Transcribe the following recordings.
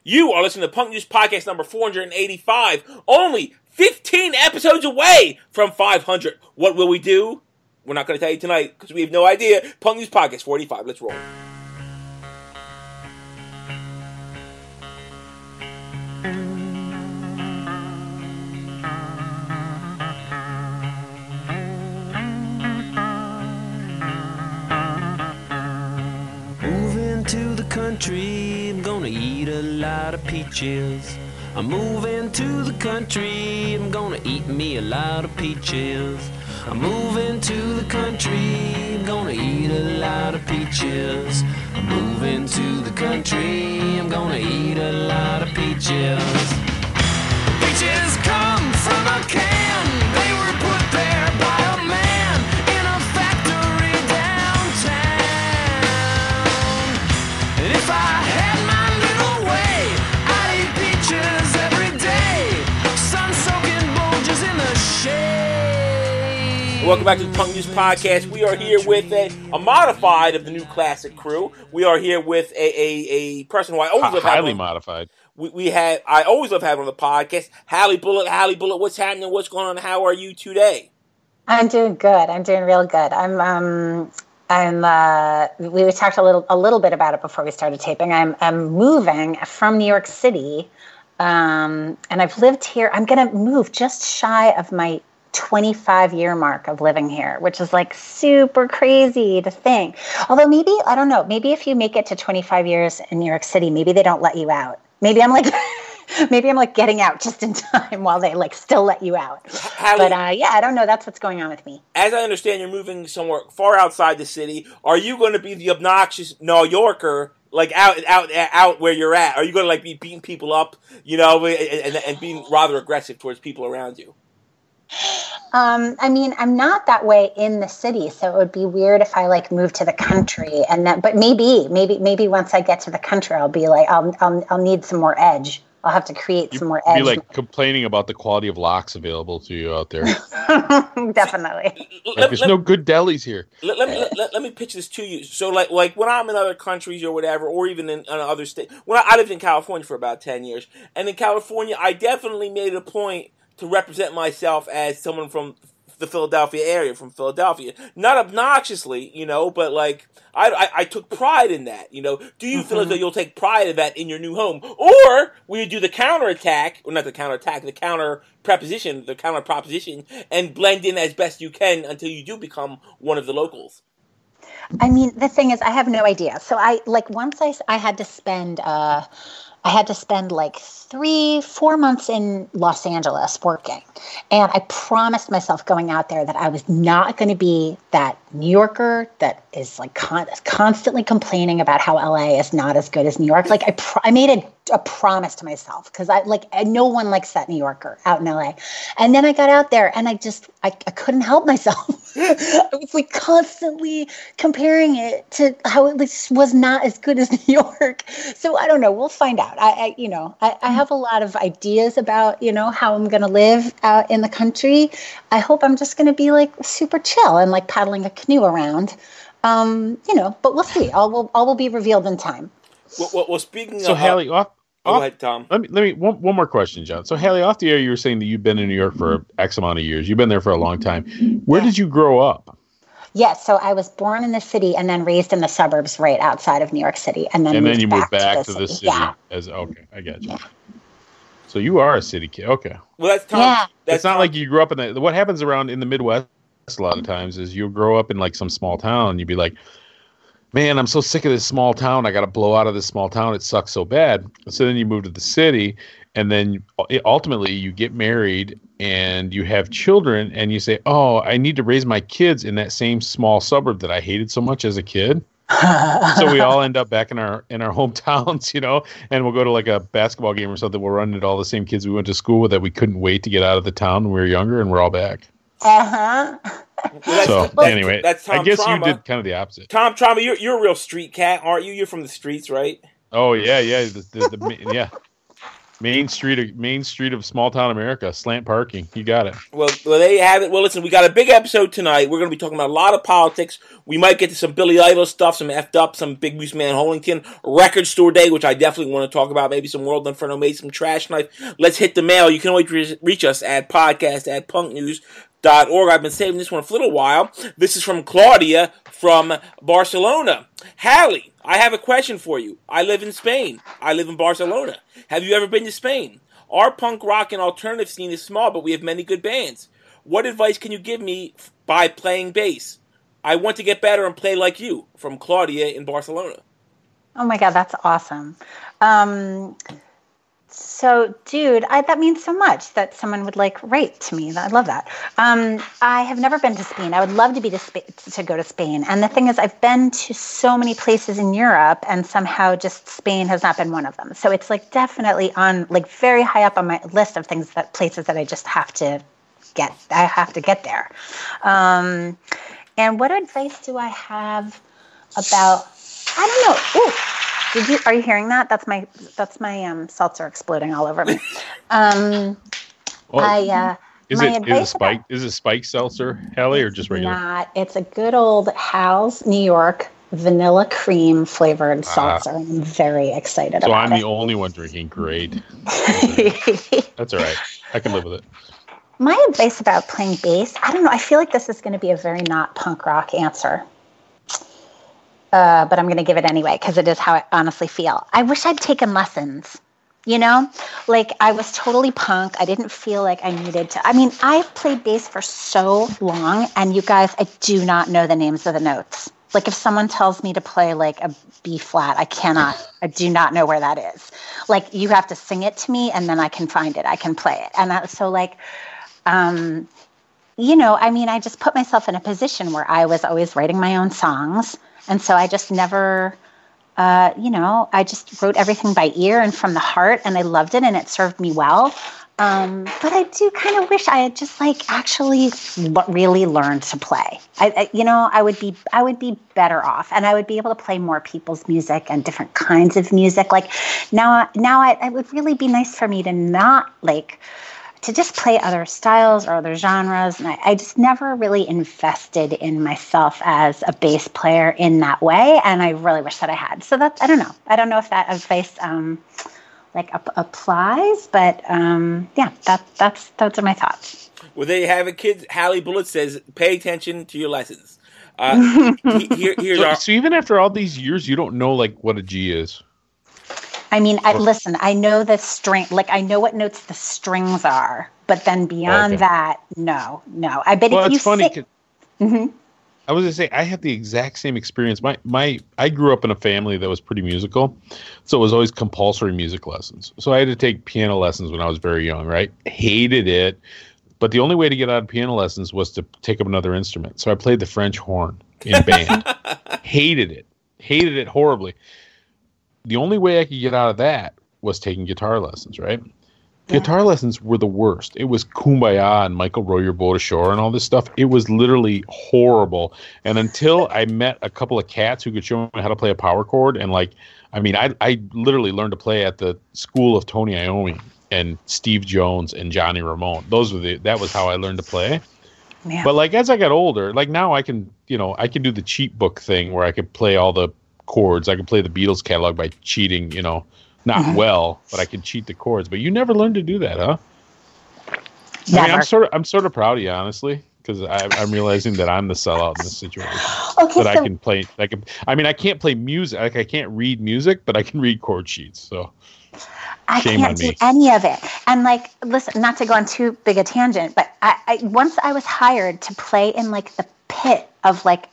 You are listening to Punk News Podcast number 485, only 15 episodes away from 500. What will we do? We're not going to tell you tonight because we have no idea. Punk News Podcast 45. Let's roll. Moving to the country, I'm gonna eat a lot of peaches. I'm moving to the country, I'm gonna eat me a lot of peaches. I'm moving to the country, I'm gonna eat a lot of peaches. I'm moving to the country, I'm gonna eat a lot of peaches. Peaches come from a can, they were put there by a man in a factory downtown. And if I had my little way, I'd eat peaches every day. Sun-soaking bulges in the shade. Welcome back to the Punk News Podcast. We are here with a modified of the new classic crew. We are here with a person who I always love highly having. modified. I always love having on the podcast. Hallie Bullet, what's happening? What's going on? How are you today? I'm doing good. I'm doing real good. We talked a little bit about it before we started taping. I'm moving from New York City, and I've lived here. I'm going to move just shy of my 25-year mark of living here, which is like super crazy to think. Although maybe, I don't know, maybe if you make it to 25 years in New York City, maybe they don't let you out. Maybe I'm like getting out just in time while they like still let you out. But yeah, I don't know. That's what's going on with me. As I understand, you're moving somewhere far outside the city. Are you going to be the obnoxious New Yorker, like out where you're at? Are you going to like be beating people up, and being rather aggressive towards people around you? I mean, I'm not that way in the city, so it would be weird if I like moved to the country but maybe once I get to the country, I'll be like, I'll need some more edge. I'll have to create some more edge. Be like complaining about the quality of locks available to you out there. Definitely. There's no good delis here. Let me pitch this to you. So like when I'm in other countries or whatever, or even in other states, when I lived in California for about 10 years, and in California, I definitely made a point to represent myself as someone from the Philadelphia area, from Philadelphia. Not obnoxiously, but like, I took pride in that, Do you feel as though you'll take pride in that in your new home? Or will you do the counterattack, or not the counterattack, the counter proposition, and blend in as best you can until you do become one of the locals? I mean, the thing is, I have no idea. So once I had to spend like 3-4 months in Los Angeles working. And I promised myself going out there that I was not going to be that New Yorker that is like constantly complaining about how LA is not as good as New York. Like I made a promise to myself because no one likes that New Yorker out in LA. And then I got out there and I couldn't help myself. I was like constantly comparing it to how it was not as good as New York. So I don't know. We'll find out. I have a lot of ideas about, how I'm going to live out in the country. I hope I'm just going to be like super chill and like paddling a canoe around, but we'll see. All will be revealed in time. Well, speaking so of... Hallie, go ahead, Tom. Let me one more question, John. So Hallie, off the air, you were saying that you've been in New York for X amount of years. You've been there for a long time. Where did you grow up? Yes, so I was born in the city and then raised in the suburbs right outside of New York City. And then you moved back to the city. Yeah. Okay, I got you. Yeah. So you are a city kid. Okay. Well, that's Tom. Yeah. It's not like you grew up in what happens around in the Midwest a lot of times is you'll grow up in like some small town and you'd be like, man, I'm so sick of this small town. I got to blow out of this small town. It sucks so bad. So then you move to the city and then ultimately you get married and you have children and you say, oh, I need to raise my kids in that same small suburb that I hated so much as a kid. So we all end up back in our hometowns, and we'll go to like a basketball game or something. We'll run into all the same kids we went to school with that we couldn't wait to get out of the town when we were younger, and we're all back. Uh-huh. Well, anyway, that's Tom I guess Trauma. You did kind of the opposite. Tom Trauma, you're a real street cat, aren't you? You're from the streets, right? Oh yeah. Yeah. Main Street of small town America. Slant parking. You got it. Well, there you have it. Well, listen, we got a big episode tonight. We're going to be talking about a lot of politics. We might get to some Billy Idol stuff, some effed up, some Big Moose Man Hollington, Record Store Day, which I definitely want to talk about. Maybe some World Inferno, maybe some Trash Knife. Let's hit the mail. You can always reach us at podcast@punknews.org. I've been saving this one for a little while. This is from Claudia from Barcelona. Hallie, I have a question for you. I live in Spain. I live in Barcelona. Have you ever been to Spain? Our punk rock and alternative scene is small, but we have many good bands. What advice can you give me by playing bass? I want to get better and play like you. From Claudia in Barcelona. Oh my God, that's awesome. So, dude, that means so much that someone would write to me. I love that. I have never been to Spain. I would love to to go to Spain. And the thing is, I've been to so many places in Europe, and somehow just Spain has not been one of them. So it's definitely on very high up on my list of places that I just have to get. I have to get there. And what advice do I have about? I don't know. Ooh. Are you hearing that? That's my seltzer exploding all over me. Is it spiked seltzer, Hallie, or just regular? Not. It's a good old Hal's New York vanilla cream flavored seltzer. I'm very excited about it. So I'm the only one drinking. Great. That's all right. I can live with it. My advice about playing bass, I don't know. I feel like this is going to be a very not punk rock answer. But I'm going to give it anyway because it is how I honestly feel. I wish I'd taken lessons, I was totally punk. I didn't feel like I needed to. I mean, I've played bass for so long, and you guys, I do not know the names of the notes. If someone tells me to play a B flat, I do not know where that is. You have to sing it to me, and then I can find it. I can play it. And I just put myself in a position where I was always writing my own songs. And so I just never, I just wrote everything by ear and from the heart, and I loved it, and it served me well. But I do kind of wish I had just actually really learned to play. I would be better off, and I would be able to play more people's music and different kinds of music. Now it would really be nice for me to not to just play other styles or other genres. And I just never really invested in myself as a bass player in that way. And I really wish that I had. So I don't know. I don't know if that advice applies, but those are my thoughts. Well, there you have it, kids. Hallie Bullitt says, pay attention to your lessons. So even after all these years, you don't know what a G is. I mean, listen, I know the string, I know what notes the strings are, but then beyond that, no. I bet if you funny. I was going to say, I had the exact same experience. I grew up in a family that was pretty musical, so it was always compulsory music lessons. So I had to take piano lessons when I was very young, right? Hated it, but the only way to get out of piano lessons was to take up another instrument. So I played the French horn in band. Hated it horribly. The only way I could get out of that was taking guitar lessons, right? Yeah. Guitar lessons were the worst. It was Kumbaya and Michael Row Your Boat Ashore and all this stuff. It was literally horrible. And until I met a couple of cats who could show me how to play a power chord, and I literally learned to play at the school of Tony Iommi and Steve Jones and Johnny Ramone. That was how I learned to play. Yeah. But as I got older, now I can do the cheat book thing where I could play all the chords. I could play the Beatles catalog by cheating, not well, but I can cheat the chords. But you never learned to do that, huh? Never. I mean, I'm sort of proud of you, honestly, because I'm realizing that I'm the sellout in this situation. Okay, I can play. I can't play music. I can't read music, but I can read chord sheets. So I can't do any of it. And listen, not to go on too big a tangent, but I once I was hired to play in the pit of a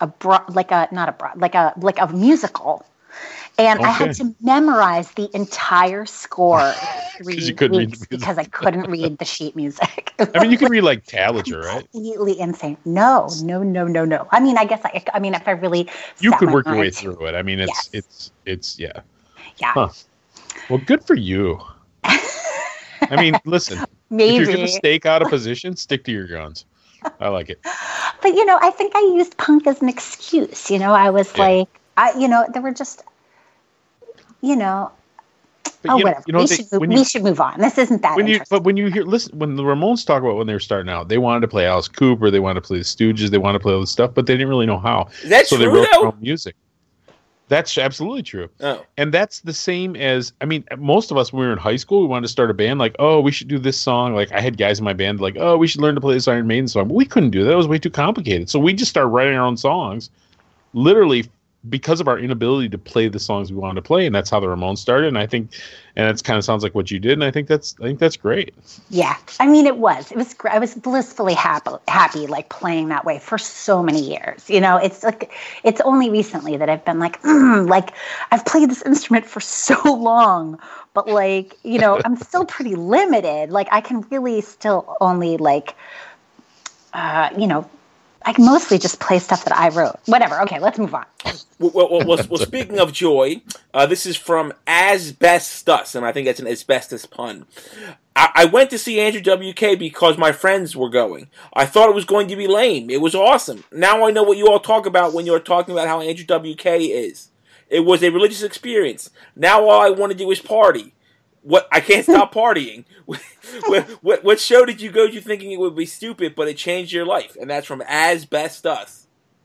musical, and I had to memorize the entire score because I couldn't read the sheet music. You can read Tallager, right? Completely insane. No. I mean, I guess if I really you could work your way through it. I mean, it's yeah. Huh. Well, good for you. I mean, listen, maybe if you're going to stake out a position, stick to your guns. I like it. But, I think I used punk as an excuse. I was there were just, But whatever. We should move on. This isn't that interesting. When you when the Ramones talk about when they were starting out, they wanted to play Alice Cooper, they wanted to play the Stooges, they wanted to play all this stuff, but they didn't really know how. That's so true, they wrote though? their own music. That's absolutely true. Oh. And that's the same as, I mean, most of us, when we were in high school, we wanted to start a band, like, oh, we should do this song. Like, I had guys in my band, like, oh, we should learn to play this Iron Maiden song. But we couldn't do that. It was way too complicated. So we just started writing our own songs, literally because of our inability to play the songs we wanted to play. And that's how the Ramones started. And I think, and it kind of sounds like what you did. And I think that's great. Yeah. I mean, it was great. I was blissfully happy, like playing that way for so many years. You know, it's like, it's only recently that I've been like, like I've played this instrument for so long, but like, you know, I'm still pretty limited. Like I can really still only like, you know, I can mostly just play stuff that I wrote. Whatever. Okay, let's move on. Well, speaking of joy, this is from Asbestos, and I think that's an asbestos pun. I went to see Andrew WK because my friends were going. I thought it was going to be lame. It was awesome. Now I know what you all talk about when you're talking about how Andrew WK is. It was a religious experience. Now all I want to do is party. What I can't stop partying. What show did you go to thinking it would be stupid, but it changed your life? And that's from Asbestos.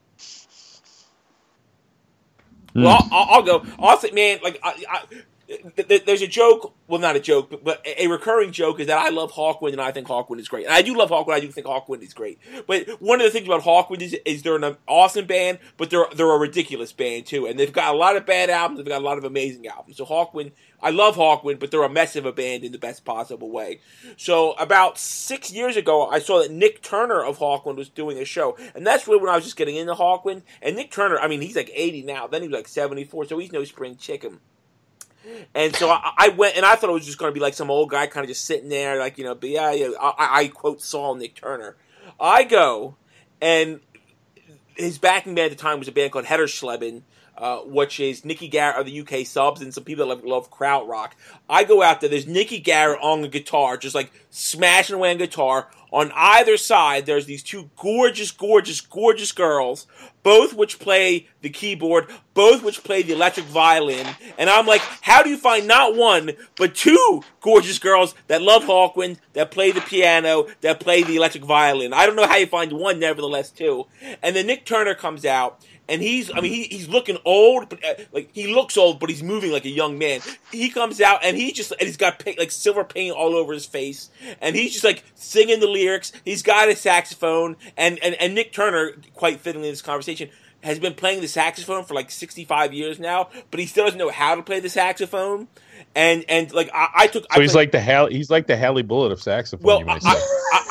Well, I'll go. I'll say, man, like there's a joke. Well, not a joke, but a recurring joke is that I love Hawkwind and I think Hawkwind is great. And I do love Hawkwind. I do think Hawkwind is great. But one of the things about Hawkwind is they're an awesome band, but they're a ridiculous band too. And they've got a lot of bad albums. They've got a lot of amazing albums. So Hawkwind, I love Hawkwind, but they're a mess of a band in the best possible way. So about 6 years ago, I saw that Nick Turner of Hawkwind was doing a show. And that's really when I was just getting into Hawkwind. And Nick Turner, I mean, he's like 80 now. Then he was like 74, so he's no spring chicken. And so I went, and I thought it was just going to be like some old guy kind of just sitting there, like, you know, but yeah, I quote Saul Nick Turner. I go, and his backing band at the time was a band called Heddersleben, which is Nicky Garrett of the UK Subs and some people that love krautrock. I go out there, there's Nicky Garrett on the guitar, just like smashing away on guitar. On either side, there's these two gorgeous, gorgeous, gorgeous girls, both which play the keyboard, both which play the electric violin. And I'm like, how do you find not one, but two gorgeous girls that love Hawkwind, that play the piano, that play the electric violin? I don't know how you find one, nevertheless, two. And then Nick Turner comes out, and he's looking old, but like he looks old, but he's moving like a young man. He comes out, and he's got like silver paint all over his face, and he's just like singing the lyrics. He's got a saxophone, and Nick Turner, quite fittingly in this conversation, has been playing the saxophone for like 65 years now, but he still doesn't know how to play the saxophone. And like so he's like the Hallie Bullet of saxophone. Well, you might say.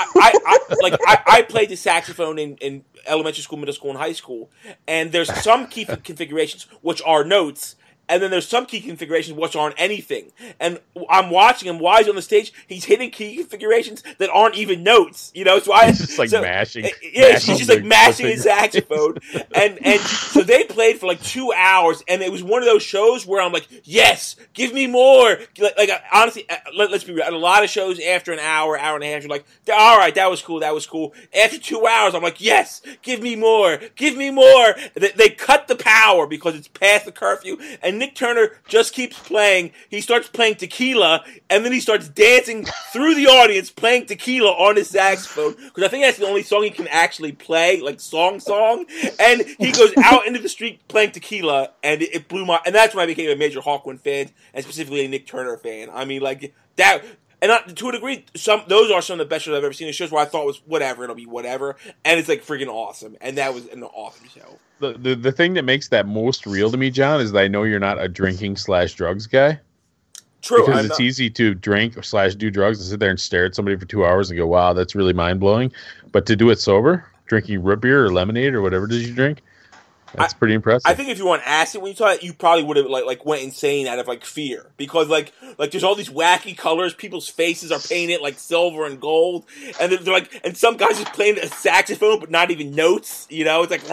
I played the saxophone in elementary school, middle school, and high school, and there's some key configurations which are notes, and then there's some key configurations which aren't anything. And I'm watching him while he's on the stage. He's hitting key configurations that aren't even notes. You know, so he's just like mashing. Yeah, he's just like mashing his saxophone. and so they played for like 2 hours, and it was one of those shows where I'm like, yes, give me more. Like honestly, let's be real. At a lot of shows, after an hour, hour and a half, you're like, all right, that was cool. After 2 hours, I'm like, yes, give me more. They cut the power because it's past the curfew, and Nick Turner just keeps playing. He starts playing Tequila, and then he starts dancing through the audience playing Tequila on his saxophone, because I think that's the only song he can actually play, like song. And he goes out into the street playing Tequila, and it blew my... And that's when I became a major Hawkwind fan, and specifically a Nick Turner fan. I mean, like, that... And to a degree, those are some of the best shows I've ever seen. Shows where I thought was whatever, it'll be whatever, and it's like freaking awesome. And that was an awesome show. The thing that makes that most real to me, John, is that I know you're not a drinking/drugs guy. True, because it's easy to drink/do drugs and sit there and stare at somebody for 2 hours and go, "Wow, that's really mind blowing." But to do it sober, drinking root beer or lemonade or whatever it is you drink, that's pretty impressive. I think if you want acid when you saw it, you probably would have like went insane out of like fear, because like there's all these wacky colors. People's faces are painted like silver and gold, and they're like, and some guys just playing a saxophone but not even notes. You know, it's like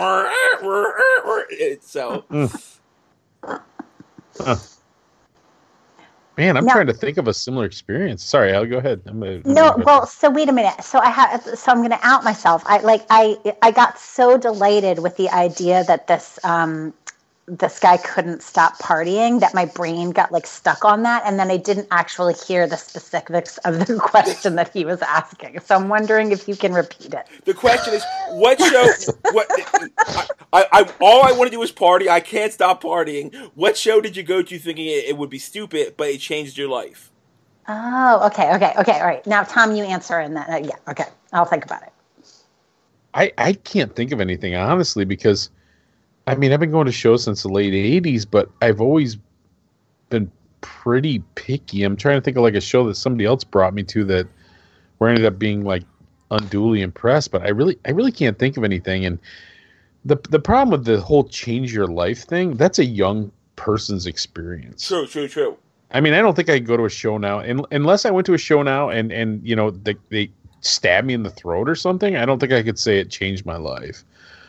so. Man, I'm trying to think of a similar experience. Sorry, Al, go ahead. So wait a minute. So I'm going to out myself. I got so delighted with the idea that this this guy couldn't stop partying, that my brain got like stuck on that, and then I didn't actually hear the specifics of the question that he was asking. So I'm wondering if you can repeat it. The question is, what show? All I want to do is party. I can't stop partying. What show did you go to thinking it would be stupid, but it changed your life? Oh, okay, all right. Now, Tom, you answer, and then yeah, okay, I'll think about it. I can't think of anything, honestly, because I mean, I've been going to shows since the late 80s, but I've always been pretty picky. I'm trying to think of like a show that somebody else brought me to that where I ended up being like unduly impressed, but I really can't think of anything. And the problem with the whole change your life thing, that's a young person's experience. True. I mean, I don't think I could go to a show now, unless I went to a show now and you know, they stab me in the throat or something. I don't think I could say it changed my life.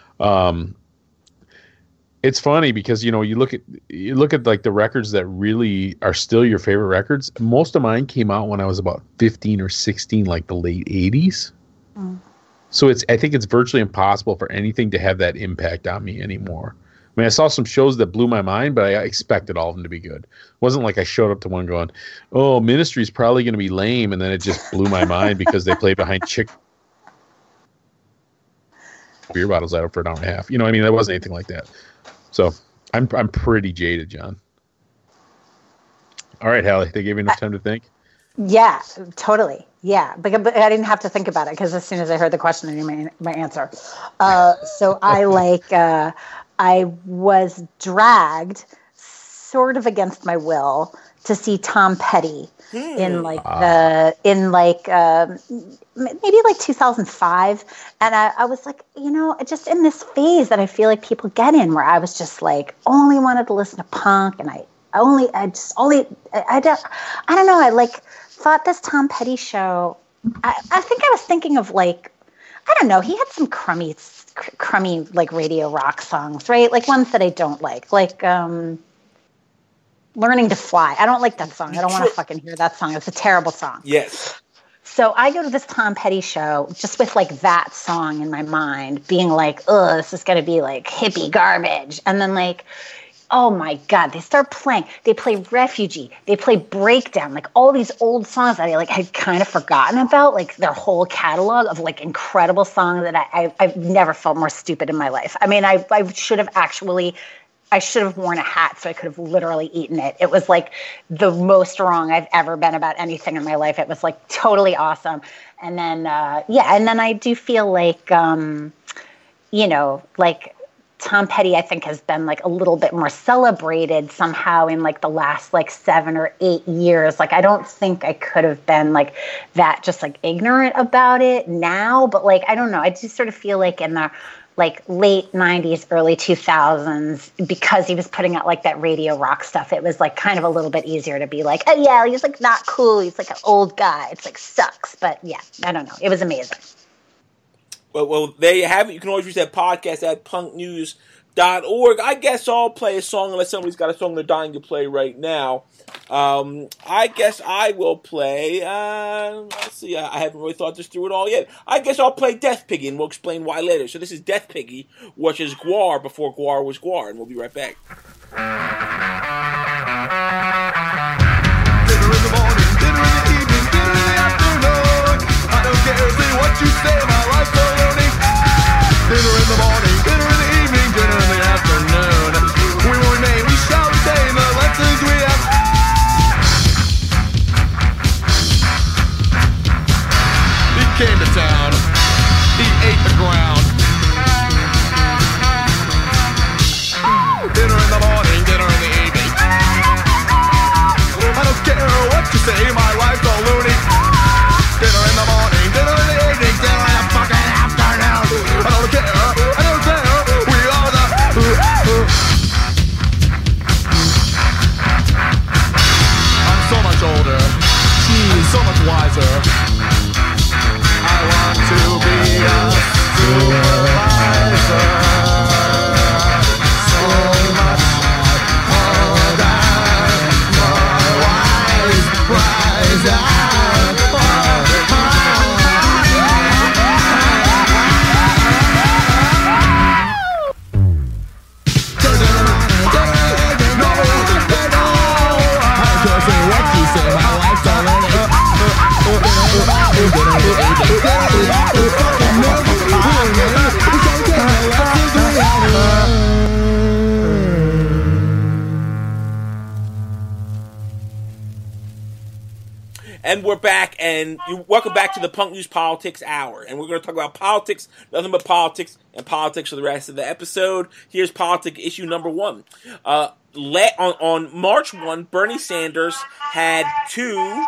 It's funny because, you know, you look at like the records that really are still your favorite records. Most of mine came out when I was about 15 or 16, like the late 80s. So I think it's virtually impossible for anything to have that impact on me anymore. I mean, I saw some shows that blew my mind, but I expected all of them to be good. It wasn't like I showed up to one going, "Oh, Ministry's probably going to be lame," and then it just blew my mind because they played behind beer bottles out for an hour and a half. You know, I mean, that wasn't anything like that. So I'm pretty jaded, John. All right, Hallie, they gave you enough time to think? Yeah, totally. Yeah, but I didn't have to think about it because as soon as I heard the question, I knew my answer. So I was dragged sort of against my will to see Tom Petty in maybe like 2005. And I was like, you know, just in this phase that I feel like people get in where I was just like, only wanted to listen to punk. And I don't know. I like thought this Tom Petty show, I think I was thinking of like, I don't know. He had some crummy like radio rock songs, right? Like ones that I don't like Learning to Fly. I don't like that song. I don't want to fucking hear that song. It's a terrible song. Yes. So I go to this Tom Petty show just with like that song in my mind, being like, "Oh, this is going to be like hippie garbage." And then like, oh my God, they start playing. They play Refugee. They play Breakdown. Like all these old songs that I like had kind of forgotten about, like their whole catalog of like incredible songs that I've never felt more stupid in my life. I mean, I should have worn a hat so I could have literally eaten it. It was like the most wrong I've ever been about anything in my life. It was like totally awesome. And then, and then I do feel like, you know, like Tom Petty, I think, has been like a little bit more celebrated somehow in like the last like 7 or 8 years. Like, I don't think I could have been like that, just like ignorant about it now. But like, I don't know. I just sort of feel like in the like late 90s, early 2000s, because he was putting out like that radio rock stuff, it was like kind of a little bit easier to be like, oh yeah, he's like not cool. He's like an old guy. It's like sucks. But yeah, I don't know. It was amazing. Well, there you have it. You can always reach that podcast at punknews.org. I guess I'll play a song unless somebody's got a song they're dying to play right now. I guess I will play, let's see, I haven't really thought this through at all yet. I guess I'll play Death Piggy, and we'll explain why later. So this is Death Piggy, which is Gwar before Gwar was Gwar, and we'll be right back. Dinner in the morning, dinner in the evening, dinner in the afternoon. I don't care what you say, my life's so loony. Dinner in the morning, dinner in the evening, dinner in the afternoon. We won't name, we shall retain the lessons we have. He came to town, he ate the ground. Dinner in the morning, dinner in the evening. I don't care what you say, my life's all loony. Dinner in the morning, dinner in the evening, dinner in the fucking afternoon. I don't care, we are the I'm so much older, she's so much wiser. I want to be a supervisor. So much older, more wise, wiser. I And we're back, and welcome back to the Punk News Politics Hour. And we're going to talk about politics, nothing but politics, and politics for the rest of the episode. Here's politic issue number 1. On March 1, Bernie Sanders had two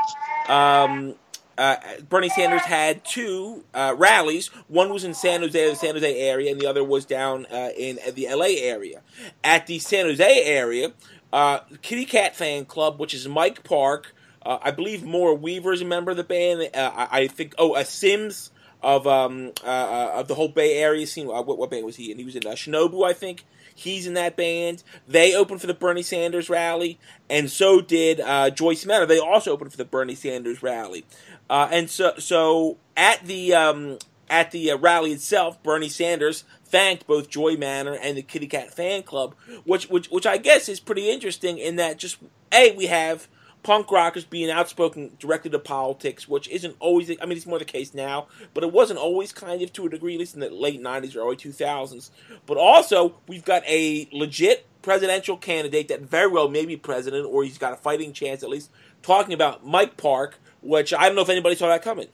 rallies. One was in San Jose, the San Jose area, and the other was down in the LA area. At the San Jose area, Kitty Cat Fan Club, which is Mike Park, I believe Maura Weaver is a member of the band. I think Sims of the whole Bay Area scene. What band was he in? He was in Shinobu, I think. He's in that band. They opened for the Bernie Sanders rally, and so did Joyce Manor. They also opened for the Bernie Sanders rally. And so at the rally itself, Bernie Sanders thanked both Joy Manor and the Kitty Cat Fan Club, which I guess is pretty interesting in that just we have punk rockers being outspoken directly to politics, which isn't always, I mean, it's more the case now, but it wasn't always kind of to a degree, at least in the late 90s or early 2000s. But also, we've got a legit presidential candidate that very well may be president, or he's got a fighting chance at least, talking about Mike Park, which I don't know if anybody saw that coming.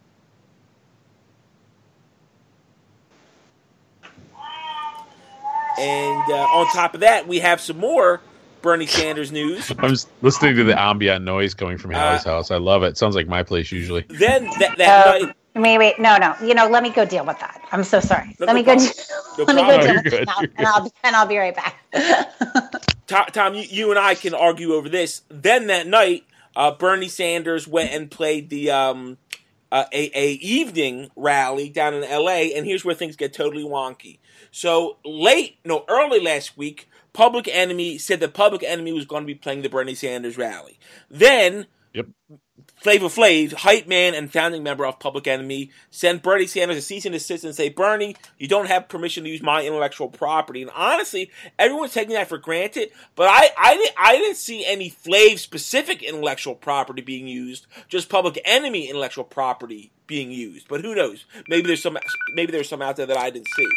And on top of that, we have some more Bernie Sanders news. I'm just listening to the ambient noise coming from Hallie's house. I love it. Sounds like my place usually. Then that night, Wait, no. Let me go deal with that. I'm so sorry. Let me go deal with it, and I'll be right back. Tom, you and I can argue over this. Then that night, Bernie Sanders went and played the a evening rally down in L.A., and here's where things get totally wonky. So early last week, Public Enemy said that Public Enemy was going to be playing the Bernie Sanders rally. Then, Flavor Flav, hype man and founding member of Public Enemy, sent Bernie Sanders a cease and desist and say, Bernie, you don't have permission to use my intellectual property. And honestly, everyone's taking that for granted, but I didn't see any Flav-specific intellectual property being used, just Public Enemy intellectual property being used. But who knows? Maybe there's some out there that I didn't see.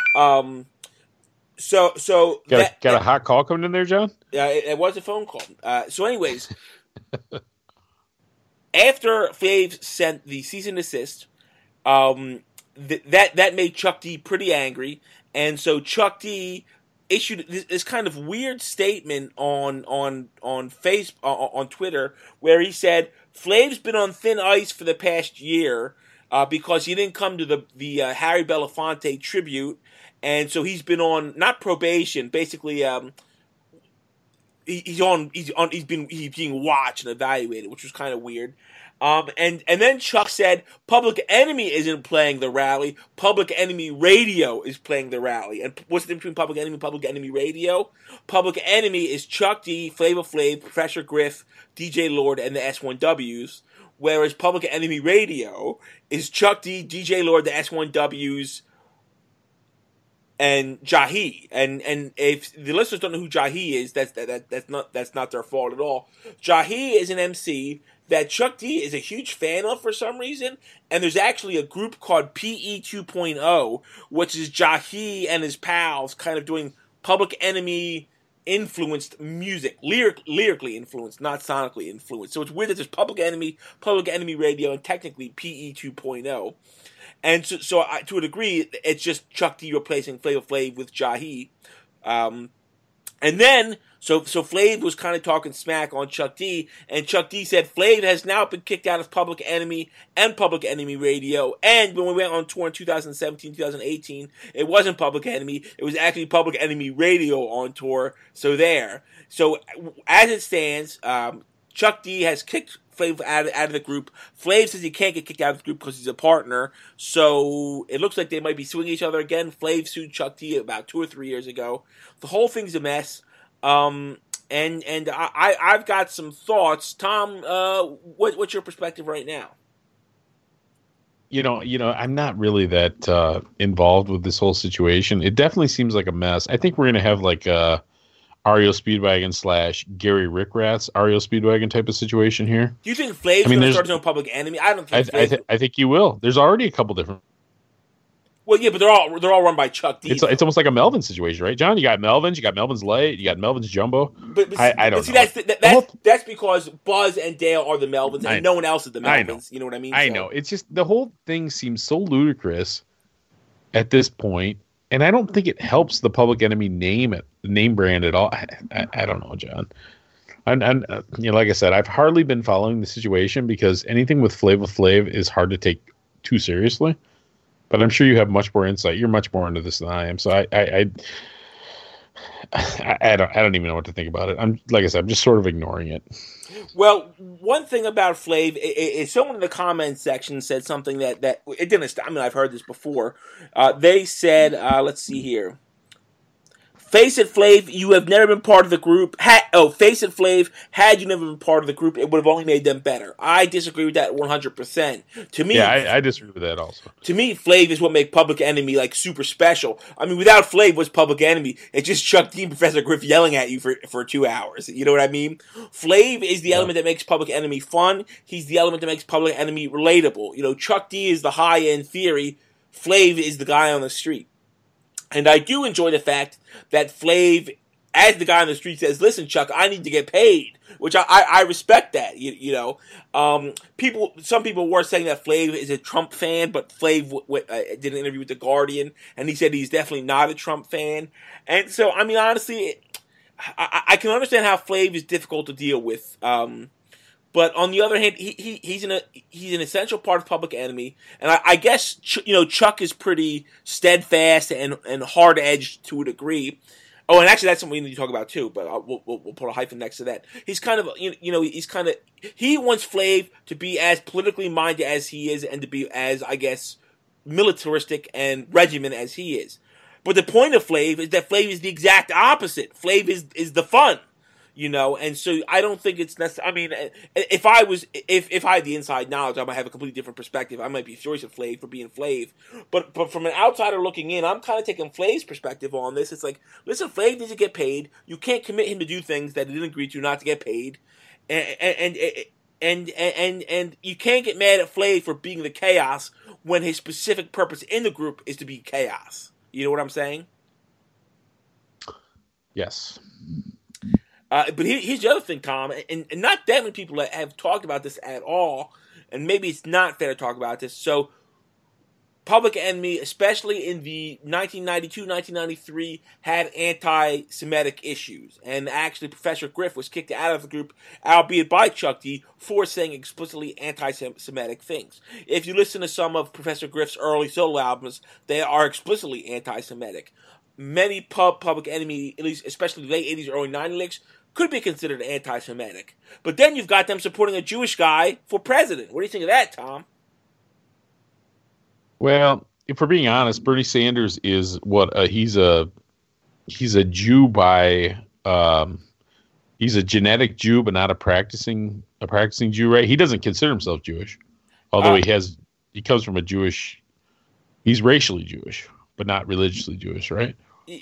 So got a hot call coming in there, John? Yeah, it was a phone call. So anyways, after Flav sent the cease and desist, that made Chuck D pretty angry, and so Chuck D issued this kind of weird statement on Facebook, on Twitter, where he said Flav's been on thin ice for the past year because he didn't come to the Harry Belafonte tribute. And so he's been on not probation, basically. He's being watched and evaluated, which was kind of weird. And then Chuck said Public Enemy isn't playing the rally. Public Enemy Radio is playing the rally. And what's the difference between Public Enemy and Public Enemy Radio? Public Enemy is Chuck D, Flavor Flav, Professor Griff, DJ Lord, and the S1Ws. Whereas Public Enemy Radio is Chuck D, DJ Lord, the S1Ws, and Jahi, and if the listeners don't know who Jahi is, that's not their fault at all. Jahi is an MC that Chuck D is a huge fan of for some reason, and there's actually a group called PE 2.0, which is Jahi and his pals kind of doing Public Enemy influenced music, lyrically influenced, not sonically influenced. So it's weird that there's Public Enemy Radio, and technically PE 2.0. And so to a degree, it's just Chuck D replacing Flavor Flav with Jahi. And then, so Flav was kind of talking smack on Chuck D, and Chuck D said Flav has now been kicked out of Public Enemy and Public Enemy Radio, and when we went on tour in 2017, 2018, it wasn't Public Enemy, it was actually Public Enemy Radio on tour, so there. So, as it stands, Chuck D has kicked Flav out of the group. Flav says he can't get kicked out of the group because he's a partner. So it looks like they might be suing each other again. Flav sued Chuck D about 2 or 3 years ago. The whole thing's a mess. And I've got some thoughts. Tom, what's your perspective right now? You know, I'm not really that involved with this whole situation. It definitely seems like a mess. I think we're going to have like a REO Speedwagon / Gary Rickrats REO Speedwagon type of situation here. Do you think Flav's going to start his own Public Enemy? I don't think I think you will. There's already a couple different Well, yeah, but they're all run by Chuck D. It's almost like a Melvin situation, right, John? You got Melvin's Light, you got Melvin's Jumbo. But I don't see, know. That's because Buzz and Dale are the Melvins, and no one else is the Melvins. I know. You know what I mean? I know. It's just the whole thing seems so ludicrous at this point, and I don't think it helps the Public Enemy name brand at all. I don't know, John. And like I said, I've hardly been following the situation because anything with Flava Flav is hard to take too seriously. But I'm sure you have much more insight. You're much more into this than I am. So I don't even know what to think about it. I'm just sort of ignoring it. Well, one thing about Flav is someone in the comments section said something that it didn't. I mean, I've heard this before. They said, let's see here. Face it, Flav, you have never been part of the group. Face it, Flav, had you never been part of the group, it would have only made them better. I disagree with that 100%. To me, I disagree with that also. To me, Flav is what makes Public Enemy like super special. I mean, without Flav, what's Public Enemy? It's just Chuck D and Professor Griff yelling at you for 2 hours. You know what I mean? Flav is the element that makes Public Enemy fun. He's the element that makes Public Enemy relatable. You know, Chuck D is the high-end theory. Flav is the guy on the street. And I do enjoy the fact that Flav, as the guy on the street, says, "Listen, Chuck, I need to get paid," which I respect that. You know, some people were saying that Flav is a Trump fan, but Flav did an interview with The Guardian, and he said he's definitely not a Trump fan. And so, I mean, honestly, I can understand how Flav is difficult to deal with. But on the other hand, he's an essential part of Public Enemy, and I guess Chuck is pretty steadfast and hard edged to a degree. Oh, and actually, that's something we need to talk about too. But we'll put a hyphen next to that. He's kind of he wants Flav to be as politically minded as he is, and to be as, I guess, militaristic and regimented as he is. But the point of Flav is that Flav is the exact opposite. Flav is the fun. You know, and so I don't think it's necessary. I mean, if I had the inside knowledge, I might have a completely different perspective. I might be furious at Flav for being Flav. But from an outsider looking in, I'm kind of taking Flav's perspective on this. It's like, listen, Flav needs to get paid. You can't commit him to do things that he didn't agree to not to get paid. And you can't get mad at Flav for being the chaos when his specific purpose in the group is to be chaos. You know what I'm saying? Yes. But here's the other thing, Tom, and not that many people have talked about this at all, and maybe it's not fair to talk about this. So, Public Enemy, especially in the 1992-1993, had anti-Semitic issues, and actually Professor Griff was kicked out of the group, albeit by Chuck D, for saying explicitly anti-Semitic things. If you listen to some of Professor Griff's early solo albums, they are explicitly anti-Semitic. Many Public Enemy, at least especially late 80s, early 90s lyrics, could be considered anti-Semitic. But then you've got them supporting a Jewish guy for president. What do you think of that, Tom? Well, if we're being honest, Bernie Sanders is he's a Jew by he's a genetic Jew, but not a practicing Jew, right? He doesn't consider himself Jewish, although he comes from he's racially Jewish, but not religiously Jewish, right?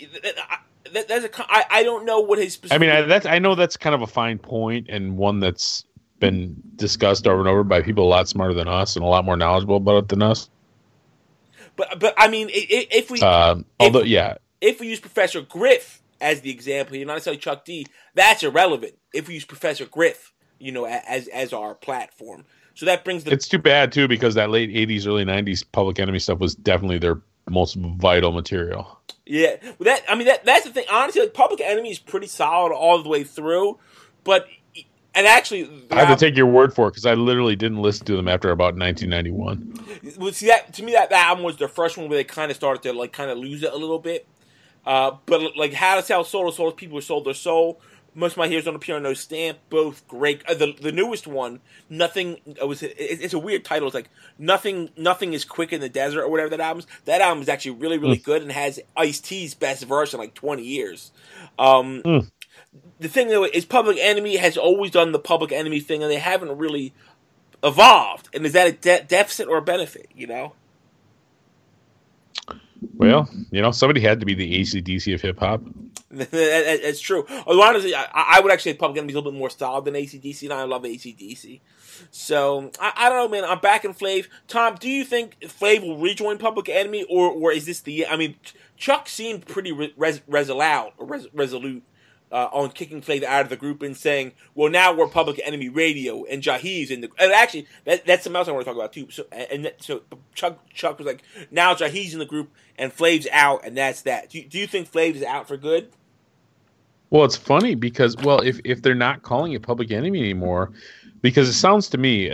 I don't know what his specific... I mean, I know that's kind of a fine point, and one that's been discussed over and over by people a lot smarter than us and a lot more knowledgeable about it than us. But I mean, if we use Professor Griff as the example, not necessarily Chuck D, that's irrelevant. If we use Professor Griff, as our platform, so that brings It's too bad too, because that late '80s, early '90s Public Enemy stuff was definitely their most vital material. Yeah, that's the thing. Honestly, Public Enemy is pretty solid all the way through, and actually, I have to take your word for it because I literally didn't listen to them after about 1991. Well, see, to me, that album was the first one where they kind of started to kind of lose it a little bit. But like How to Sell Soul to Souls, People Who Sold Their Soul, Most of My Heroes Don't Appear on No Stamp, both great. The newest one, it's a weird title. It's like Nothing is Quick in the Desert or whatever that album is. That album is actually really, really good and has Ice-T's best verse in like 20 years. The thing though is Public Enemy has always done the Public Enemy thing, and they haven't really evolved. And is that a deficit or a benefit? Well, somebody had to be the AC/DC of hip hop. That's true. Although honestly, I would actually say Public Enemy's a little bit more solid than AC/DC, and I love AC/DC. So I don't know, man. I'm back in Flav. Tom, do you think Flav will rejoin Public Enemy, or is this the? I mean, Chuck seemed pretty resolute on kicking Flav out of the group and saying, "Well, now we're Public Enemy Radio, and Jaheed's in the." And actually, that's something else I want to talk about too. So Chuck was like, "Now Jaheed's in the group, and Flav's out, and that's that." Do you think Flav is out for good? Well, it's funny because, if they're not calling it Public Enemy anymore, because it sounds to me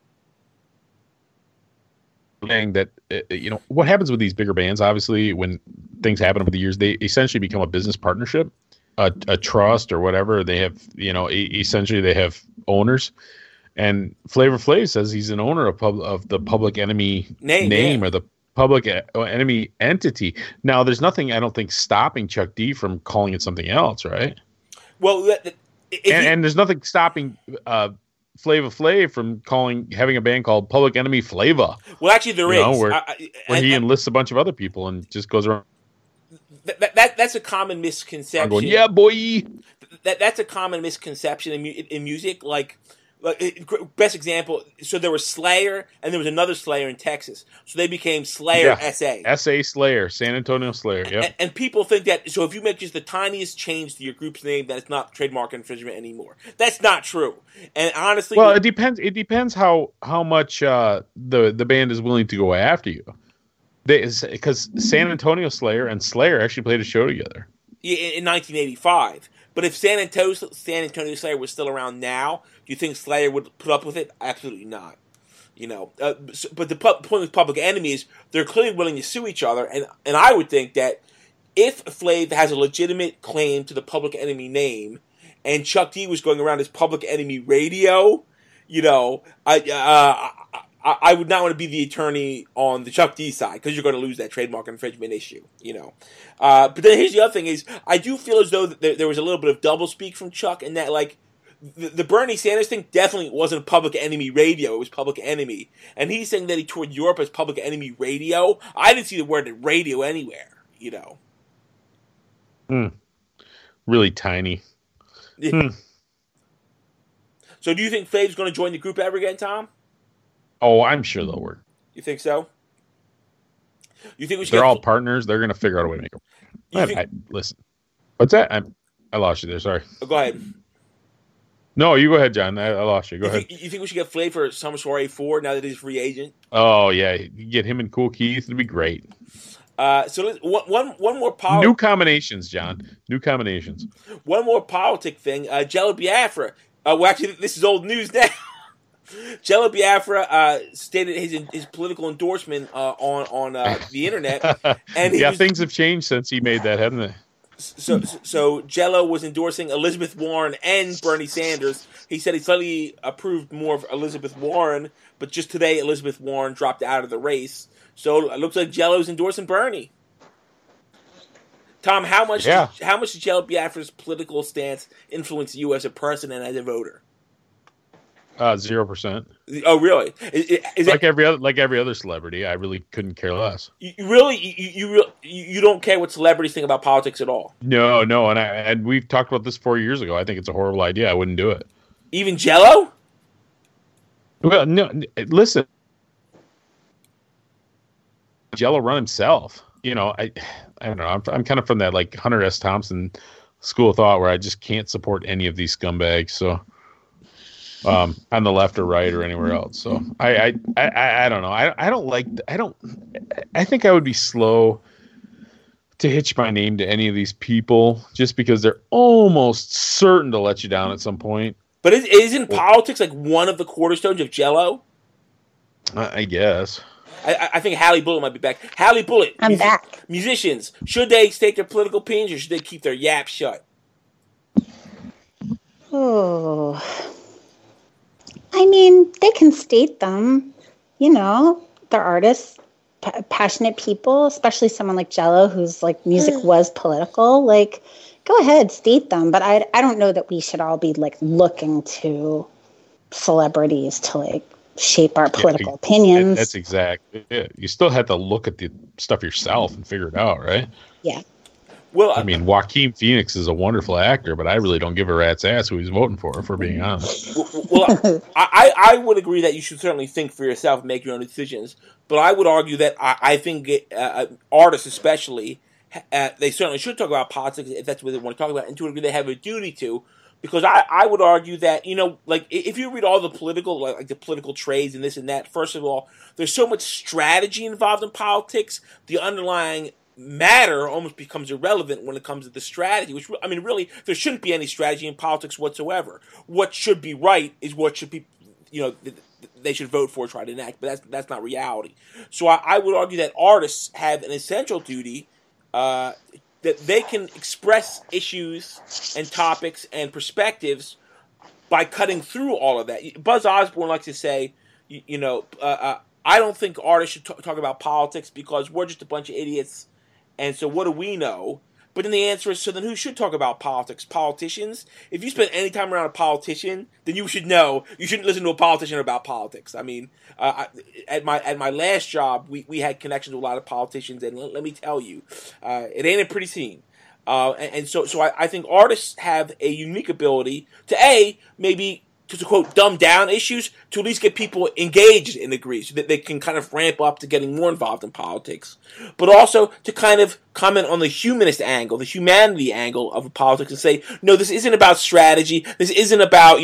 saying that, what happens with these bigger bands, obviously, when things happen over the years, they essentially become a business partnership, a trust or whatever. They have, essentially they have owners. And Flavor Flav says he's an owner of the Public Enemy name or the Public Enemy entity. Now, there's nothing, I don't think, stopping Chuck D from calling it something else, right? Well, and there's nothing stopping Flava Flav from having a band called Public Enemy Flava. Well, actually, there is. Where he enlists a bunch of other people and just goes around. That's a common misconception. I'm going, yeah, boy. That's a common misconception in music. Like, best example, so there was Slayer, and there was another Slayer in Texas. So they became Slayer SA. SA Slayer, San Antonio Slayer, yep. And people think that, so if you make just the tiniest change to your group's name, that it's not trademark infringement anymore. That's not true. And honestly... Well, it depends how much the band is willing to go after you. Because San Antonio Slayer and Slayer actually played a show together. In 1985. But if San Antonio Slayer was still around now, do you think Slayer would put up with it? Absolutely not. But the point with Public Enemy is they're clearly willing to sue each other, and I would think that if Flav has a legitimate claim to the Public Enemy name, and Chuck D was going around as Public Enemy Radio, I would not want to be the attorney on the Chuck D side, because you're going to lose that trademark infringement issue, But then here's the other thing is, I do feel as though there was a little bit of doublespeak from Chuck, in that, like, the Bernie Sanders thing definitely wasn't Public Enemy Radio, it was Public Enemy. And he's saying that he toured Europe as Public Enemy Radio. I didn't see the word radio anywhere, Really tiny. So do you think Flav's going to join the group ever again, Tom? Oh, I'm sure they'll work. You think so? You think we should? They're all partners. They're going to figure out a way to make them. Listen. What's that? I lost you there. Sorry. Oh, go ahead. No, you go ahead, John. I lost you. Go ahead. You think we should get Flav for Summer Soiree 4 now that he's free agent? Oh, yeah. You get him and Cool Keith. It'd be great. So one more politics. New combinations, John. New combinations. One more politic thing. Jello Biafra. Well, actually, this is old news now. Jello Biafra stated his political endorsement on the internet, and things have changed since he made that, haven't they? So Jello was endorsing Elizabeth Warren and Bernie Sanders. He said he slightly approved more of Elizabeth Warren, but just today Elizabeth Warren dropped out of the race. So it looks like Jello's endorsing Bernie. Tom, how much does Jello Biafra's political stance influence you as a person and as a voter? 0%. Oh, really? Is like every other celebrity, I really couldn't care less. You don't care what celebrities think about politics at all? No, and we've talked about this 4 years ago. I think it's a horrible idea. I wouldn't do it. Even Jello? Well, no. Listen, Jello run himself. I don't know. I'm kind of from that like Hunter S. Thompson school of thought where I just can't support any of these scumbags. So. On the left or right or anywhere else. So I don't know. I think I would be slow to hitch my name to any of these people just because they're almost certain to let you down at some point. But isn't politics like one of the cornerstones of Jello? I guess. I think Hallie Bullitt might be back. Hallie Bullitt. I'm back. Musicians, should they state their political opinions or should they keep their yaps shut? Oh... I mean, they can state them, they're artists, passionate people, especially someone like Jello, whose like music was political. Like, go ahead, state them. But I don't know that we should all be like looking to celebrities to like shape our political opinions. That's exactly it. You still have to look at the stuff yourself and figure it out, right? Yeah. Well, I mean, Joaquin Phoenix is a wonderful actor, but I really don't give a rat's ass who he's voting for being honest. Well, I would agree that you should certainly think for yourself and make your own decisions. But I would argue that I think artists especially, they certainly should talk about politics if that's what they want to talk about, and to a degree they have a duty to. Because I would argue that, like if you read all the political, like the political trades and this and that, first of all, there's so much strategy involved in politics, the underlying matter almost becomes irrelevant when it comes to the strategy, which, I mean, really, there shouldn't be any strategy in politics whatsoever. What should be right is what should be, they should vote for, try to enact, but that's not reality. So I would argue that artists have an essential duty that they can express issues and topics and perspectives by cutting through all of that. Buzz Osborne likes to say, I don't think artists should talk about politics because we're just a bunch of idiots, and so what do we know? But then the answer is, so then who should talk about politics? Politicians? If you spend any time around a politician, then you should know you shouldn't listen to a politician about politics. I mean, at my last job, we had connections with a lot of politicians, and let me tell you, it ain't a pretty scene. And so I think artists have a unique ability to maybe to quote, dumb down issues to at least get people engaged and agree so that they can kind of ramp up to getting more involved in politics. But also to kind of comment on the humanist angle, the humanity angle of politics and say, no, this isn't about strategy. This isn't about,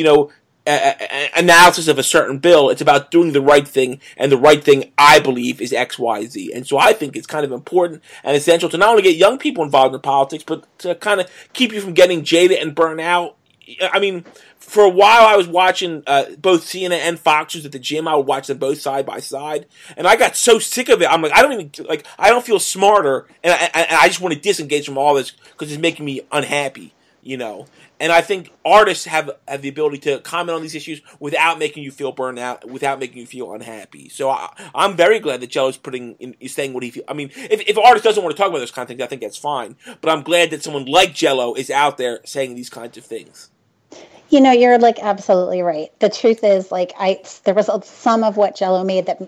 analysis of a certain bill. It's about doing the right thing, and the right thing, I believe, is X, Y, Z. And so I think it's kind of important and essential to not only get young people involved in politics, but to kind of keep you from getting jaded and burnt out. I mean, for a while I was watching both CNN and Fox News at the gym. I would watch them both side by side, and I got so sick of it. I'm like, I don't feel smarter, and I just want to disengage from all this because it's making me unhappy, And I think artists have the ability to comment on these issues without making you feel burned out, without making you feel unhappy. So I'm very glad that Jello's saying what he feels. I mean, if an artist doesn't want to talk about those kind of things, I think that's fine. But I'm glad that someone like Jello is out there saying these kinds of things. You're absolutely right. The truth is, there was some of what Jello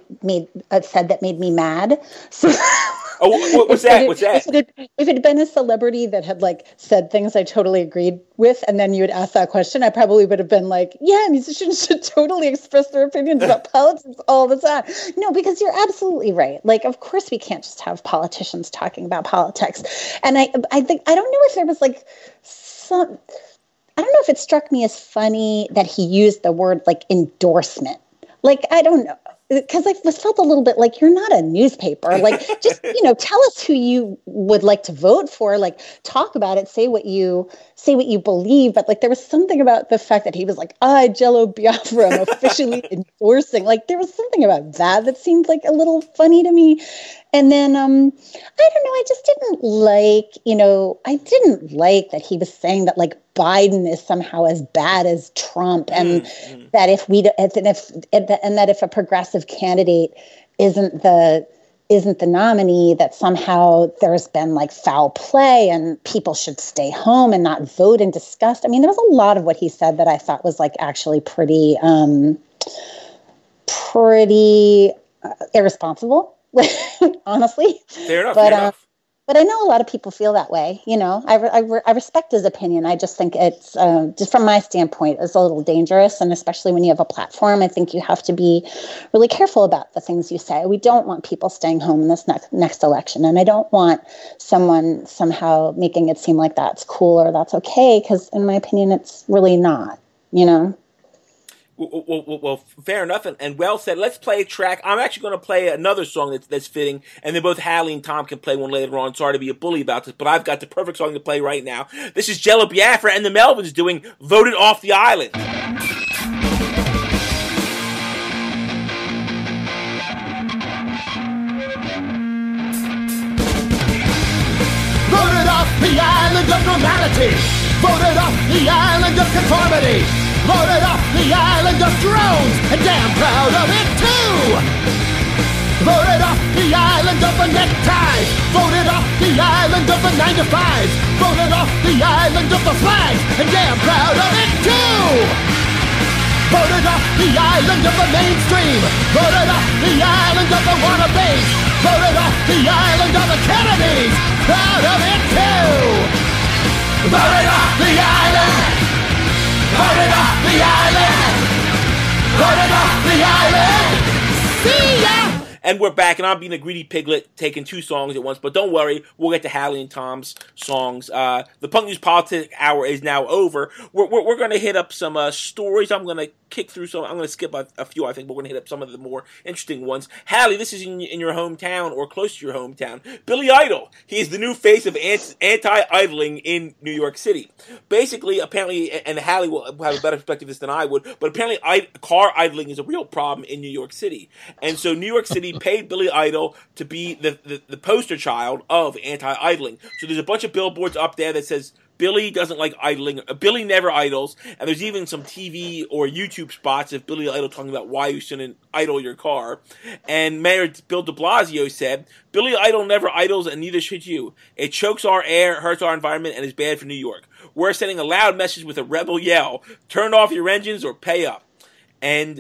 said that made me mad. So, what's that? If it had been a celebrity that had said things I totally agreed with, and then you would ask that question, I probably would have been yeah, musicians should totally express their opinions about politics all the time. No, because you're absolutely right. Of course we can't just have politicians talking about politics. And I think, I don't know if there was some. I don't know if it struck me as funny that he used the word endorsement. I don't know. Because I felt a little bit you're not a newspaper. Just, tell us who you would like to vote for. Talk about it. Say what you believe. But there was something about the fact that he was I, Jello Biafra, I'm officially endorsing. There was something about that seemed a little funny to me. And then, I don't know, I just didn't like that he was saying that Biden is somehow as bad as Trump, and that if a progressive candidate isn't the nominee, that somehow there's been foul play and people should stay home and not vote in disgust. I mean, there was a lot of what he said that I thought was actually pretty irresponsible. Honestly, fair enough. But I know a lot of people feel that way. I respect his opinion. I just think it's just from my standpoint, it's a little dangerous, and especially when you have a platform, I think you have to be really careful about the things you say. We don't want people staying home in this next election, and I don't want someone somehow making it seem like that's cool or that's okay, because in my opinion, it's really not. Well, fair enough, and well said. Let's play a track. I'm actually going to play another song that's fitting, and then both Hallie and Tom can play one later on. Sorry to be a bully about this, but I've got the perfect song to play right now. This is Jello Biafra and the Melvins doing Voted Off the Island. Voted off the island of normality. Voted off the island of conformity. Voted off the island of drones, and damn proud of it too. Voted off the island of the neckties. Voted off the island of the 9-to-5s. Voted off the island of the flags, and damn proud of it too. Voted off the island of the mainstream. Voted off the island of the wannabes. Voted off the island of the Kennedys. Proud of it too. Voted off the island. Voted off the island. Voted off the island. See ya. And we're back, and I'm being a greedy piglet, taking two songs at once. But don't worry, we'll get to Hallie and Tom's songs. The Punk News Politics Hour is now over. We're going to hit up some stories. I'm going to kick through some. I'm going to skip a few, I think, but we're going to hit up some of the more interesting ones. Hallie, this is in your hometown, or close to your hometown. Billy Idol. He is the new face of anti-idling in New York City. Basically, apparently, and Hallie will have a better perspective of this than I would, but apparently car idling is a real problem in New York City. And so New York City paid Billy Idol to be the poster child of anti-idling. So there's a bunch of billboards up there that says Billy doesn't like idling. Billy never idles. And there's even some TV or YouTube spots of Billy Idol talking about why you shouldn't idle your car. And Mayor Bill de Blasio said, Billy Idol never idles and neither should you. It chokes our air, hurts our environment, and is bad for New York. We're sending a loud message with a rebel yell. Turn off your engines or pay up. And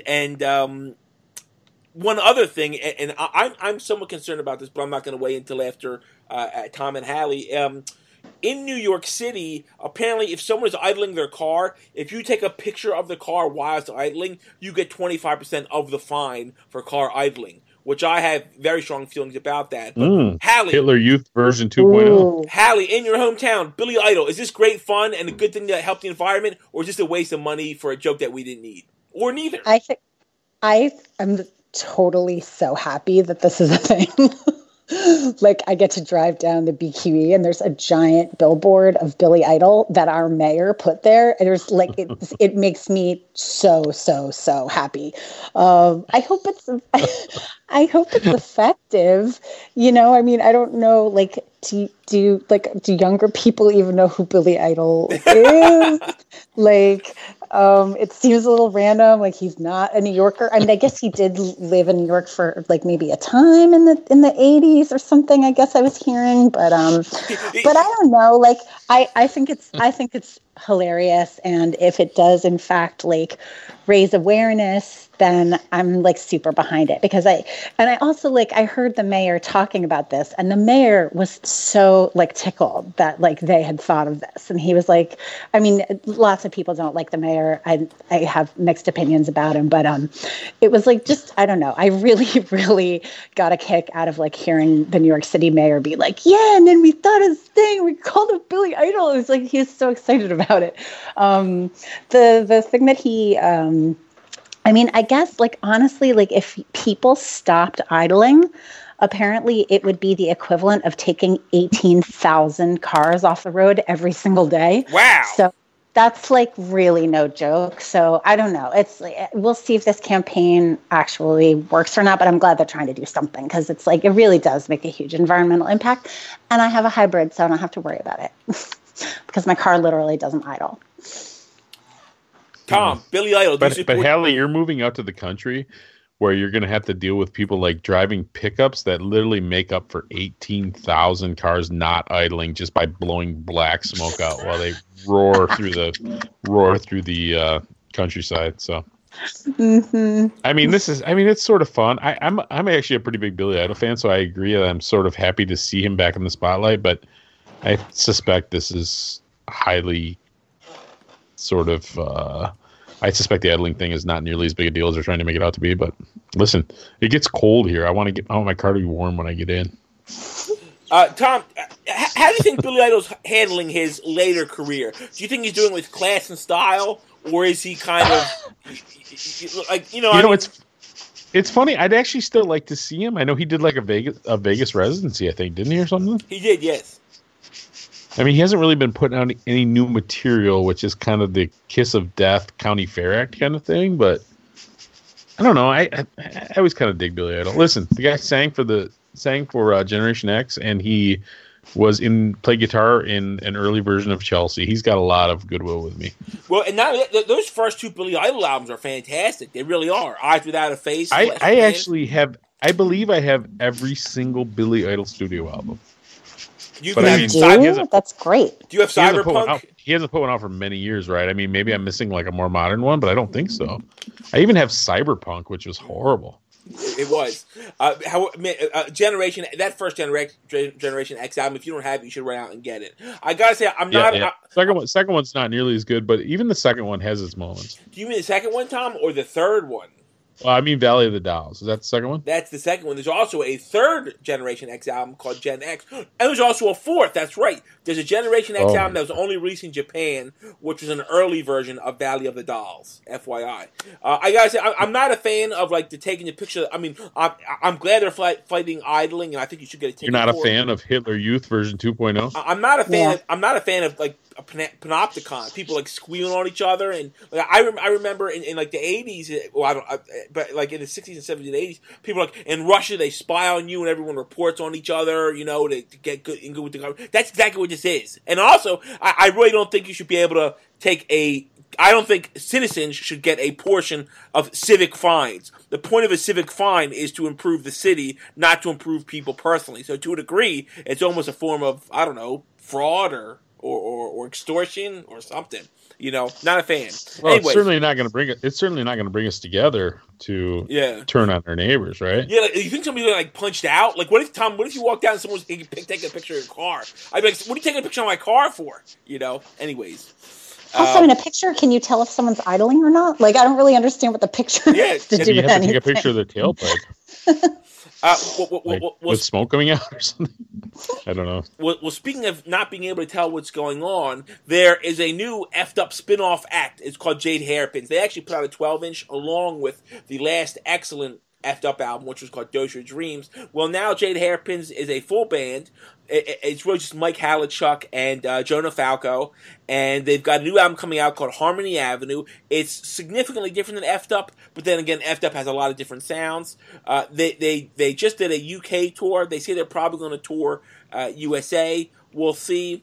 one other thing, and I'm somewhat concerned about this, but I'm not going to wait until after Tom and Hallie. In New York City, apparently if someone is idling their car, if you take a picture of the car while it's idling, you get 25% of the fine for car idling, which I have very strong feelings about that. But Hallie, Hitler Youth version 2.0. Hallie, in your hometown, Billy Idol, is this great fun and a good thing to help the environment, or is this a waste of money for a joke that we didn't need? Or neither? I think I'm totally so happy that this is a thing. Like, I get to drive down the BQE and there's a giant billboard of Billy Idol that our mayor put there. And there's like, it makes me so happy. I hope it's effective. You know, I mean, I don't know, like, do younger people even know who Billy Idol is? Like, it seems a little random. Like, he's not a New Yorker. I mean, I guess he did live in New York for like maybe a time in the 80s or something. I guess I was hearing, but I don't know. Like, I think it's hilarious, and if it does in fact like raise awareness, then I'm like super behind it, because I also like, I heard the mayor talking about this, and the mayor was so like tickled that like they had thought of this, and he was like, I mean, lots of people don't like the mayor. I have mixed opinions about him, but it was like, just, I don't know. I really got a kick out of like hearing the New York City mayor be like, yeah, and then we thought of this thing, we called it Billy Idol. It was like, he was so excited about it. The thing that he I mean, I guess, like, honestly, like, if people stopped idling, apparently it would be the equivalent of taking 18,000 cars off the road every single day. Wow. So that's, like, really no joke. So I don't know. We'll see if this campaign actually works or not, but I'm glad they're trying to do something, because it's like, it really does make a huge environmental impact. And I have a hybrid, so I don't have to worry about it, because my car literally doesn't idle. Tom, Billy Idol. But Hallie, you're moving out to the country where you're going to have to deal with people like driving pickups that literally make up for 18,000 cars not idling just by blowing black smoke out while they roar through the countryside. So, I mean, it's sort of fun. I'm actually a pretty big Billy Idol fan, so I agree that I'm sort of happy to see him back in the spotlight. But I suspect this is highly sort of I suspect the idling thing is not nearly as big a deal as they're trying to make it out to be. But listen, it gets cold here. I want my car to be warm when I get in. Tom, how do you think Billy Idol's handling his later career? Do you think he's doing it with class and style, or is he kind of like, it's funny. I'd actually still like to see him. I know he did like a Vegas residency, I think, didn't he, or something? He did, yes. I mean, he hasn't really been putting out any new material, which is kind of the Kiss of Death County Fair Act kind of thing. But I don't know. I always kind of dig Billy Idol. Listen, the guy sang for Generation X, and he played guitar in an early version of Chelsea. He's got a lot of goodwill with me. Well, and now those first two Billy Idol albums are fantastic. They really are. Eyes Without a Face. I actually have. I believe I have every single Billy Idol studio album. That's great. Do you have Cyberpunk? he hasn't put one out for many years, right? I mean, maybe I'm missing like a more modern one, but I don't think so. I even have Cyberpunk, which was horrible. It was. Generation that first Generation X album. If you don't have it, you should run out and get it. I gotta say, I'm not. Yeah. Second one's not nearly as good, but even the second one has its moments. Do you mean the second one, Tom, or the third one? Well, I mean Valley of the Dolls. Is that the second one? That's the second one. There's also a third Generation X album called Gen X. And there's also a fourth. That's right. There's a Generation X album that was only released in Japan, which was an early version of Valley of the Dolls. FYI. I gotta say, I'm not a fan of like the taking the picture. I mean, I'm glad they're fighting idling, and I think you should get a ticket. You're not a fan of Hitler Youth version 2.0? I'm not a fan. I'm not a fan of like a panopticon. People like squealing on each other, and like, I remember in like the 80s. Well, but like in the 60s and 70s and 80s, people like in Russia they spy on you and everyone reports on each other. You know, to get good and good with the government. That's exactly what this is. And also, I really don't think you should be able to take a. I don't think citizens should get a portion of civic fines. The point of a civic fine is to improve the city, not to improve people personally. So to a degree, it's almost a form of, I don't know, fraud or extortion or something. You know, not a fan. Well, anyways, it's certainly not going to bring it. It's certainly not going to bring us together to turn on our neighbors, right? Yeah, like, you think somebody's like punched out? Like, what if you walk down and someone's taking a picture of your car? I'd be like, what are you taking a picture of my car for? You know. Anyways. Also, in a picture, can you tell if someone's idling or not? Like, I don't really understand what the picture has to do you with have to anything. take a picture of the tailpipe. With smoke coming out or something? I don't know. Well, speaking of not being able to tell what's going on, there is a new effed up spin-off act. It's called Jade Hairpins. They actually put out a 12-inch along with the last excellent effed up album, which was called Dose Your Dreams. Well, now Jade Hairpins is a full band. It's really just Mike Halachuk and Jonah Falco, and they've got a new album coming out called Harmony Avenue. It's significantly different than Effed Up, but then again, Effed Up has a lot of different sounds. They just did a UK tour. They say they're probably going to tour USA. We'll see.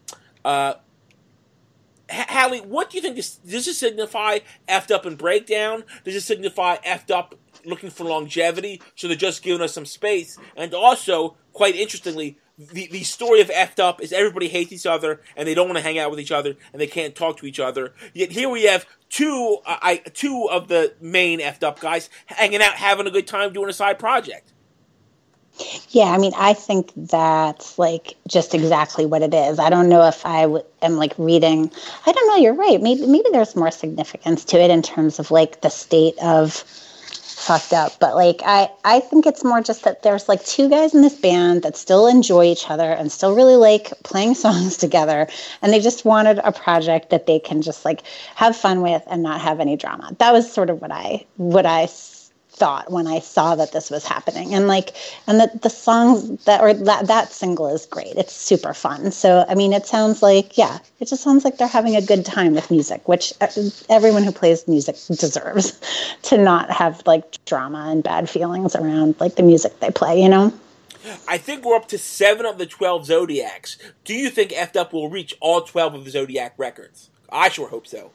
Hallie, what do you think? Does this signify Effed Up and Breakdown? Does it signify Effed Up looking for longevity? So they're just giving us some space. And also, quite interestingly, the story of Effed Up is everybody hates each other and they don't want to hang out with each other and they can't talk to each other. Yet here we have two of the main Effed Up guys hanging out, having a good time doing a side project. Yeah, I mean, I think that's like just exactly what it is. I don't know if I am like reading. I don't know. You're right. Maybe there's more significance to it in terms of like the state of fucked up, but like I think it's more just that there's like two guys in this band that still enjoy each other and still really like playing songs together, and they just wanted a project that they can just like have fun with and not have any drama. That was sort of what I thought when I saw that this was happening, and the songs that single is great. It's super fun. So I mean, it sounds like it just sounds like they're having a good time with music, which everyone who plays music deserves to not have like drama and bad feelings around like the music they play. You know. I think we're up to 7 of the 12 Zodiacs. Do you think Effed Up will reach all 12 of the Zodiac records? I sure hope so.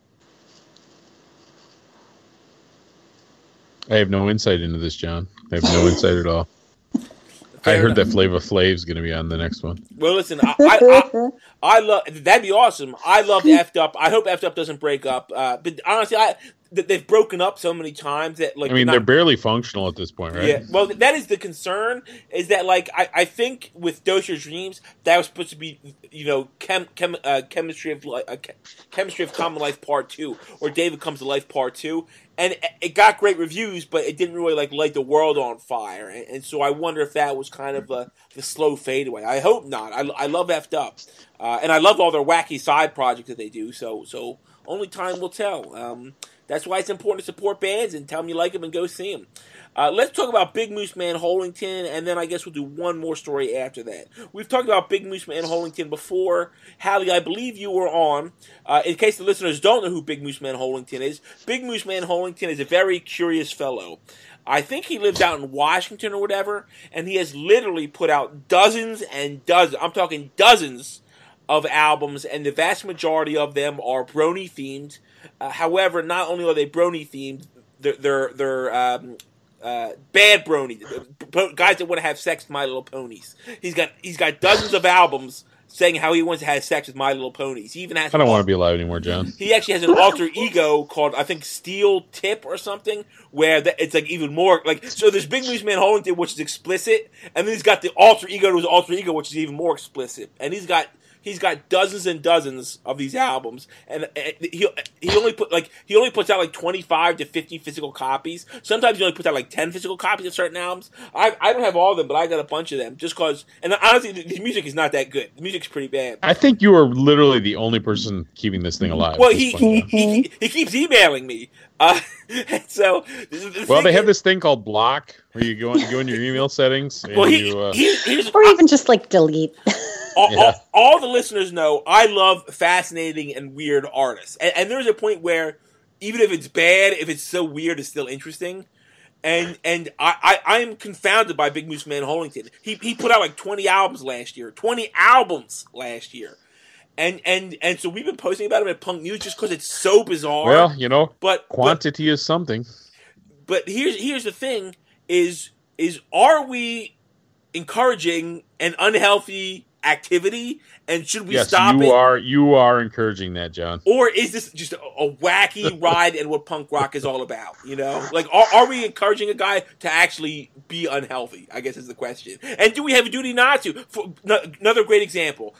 I have no insight into this, John. I have no insight at all. I heard that Flava Flav's going to be on the next one. Well, listen, I love that'd be awesome. I love Effed Up. I hope Effed Up doesn't break up. But honestly, they've broken up so many times that like they're barely functional at this point, right? Yeah. Well, that is the concern. Is that like I think with Dose Your Dreams that was supposed to be chemistry of Common Life Part 2 or David Comes to Life Part 2. And it got great reviews, but it didn't really like light the world on fire. And so I wonder if that was kind of the slow fade away. I hope not. I love Effed Up. And I love all their wacky side projects that they do. So only time will tell. That's why it's important to support bands and tell them you like them and go see them. Let's talk about Big Moose Man Hollington, and then I guess we'll do one more story after that. We've talked about Big Moose Man Hollington before. Hallie, I believe you were on. In case the listeners don't know who Big Moose Man Hollington is, Big Moose Man Hollington is a very curious fellow. I think he lives out in Washington or whatever, and he has literally put out dozens and dozens, I'm talking dozens of albums, and the vast majority of them are brony-themed. However, not only are they brony-themed, they're bad brony, guys that want to have sex with My Little Ponies. He's got dozens of albums saying how he wants to have sex with My Little Ponies. He even has. I don't want to be alive anymore, John. He actually has an alter ego called, I think, Steel Tip or something, where it's like even more like. So there's Big Moose Man Hollington, which is explicit, and then he's got the alter ego to his alter ego, which is even more explicit, and he's got dozens and dozens of these albums, and he only puts out like 25 to 50 physical copies. Sometimes he only puts out like 10 physical copies of certain albums. I don't have all of them, but I got a bunch of them just because. And honestly, the music is not that good. The music's pretty bad. I think you are literally the only person keeping this thing alive. Well, he keeps emailing me. So they have this thing called block where you go in your email settings. And or even just like delete. All the listeners know I love fascinating and weird artists, and there's a point where even if it's bad, if it's so weird, it's still interesting. And I'm confounded by Big Moose Man Hollington. He put out like 20 albums last year. And so we've been posting about him at Punk News just because it's so bizarre. Well, but quantity is something. But here's the thing: is are we encouraging an unhealthy activity, and should we stop it? You are encouraging that, John. Or is this just a wacky ride and what punk rock is all about? Like are we encouraging a guy to actually be unhealthy? I guess is the question. And do we have a duty not to? Another great example.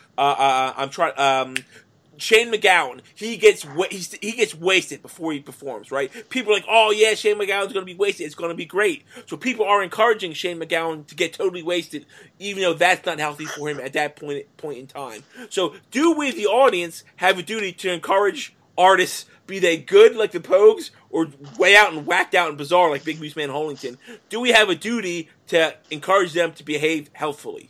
Shane MacGowan, he gets wasted before he performs, right? People are like, oh yeah, Shane MacGowan's going to be wasted. It's going to be great. So people are encouraging Shane MacGowan to get totally wasted, even though that's not healthy for him at that point in time. So do we, the audience, have a duty to encourage artists, be they good like the Pogues or way out and whacked out and bizarre like Big Moose Man Hollington? Do we have a duty to encourage them to behave healthfully?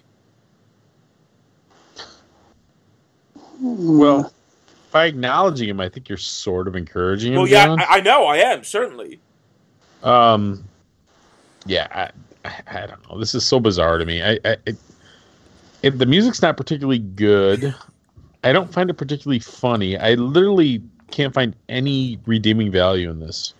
Well, by acknowledging him, I think you're sort of encouraging him. Well, yeah, John. I know, I am, certainly. Yeah, I don't know. This is so bizarre to me. The music's not particularly good. I don't find it particularly funny. I literally can't find any redeeming value in this.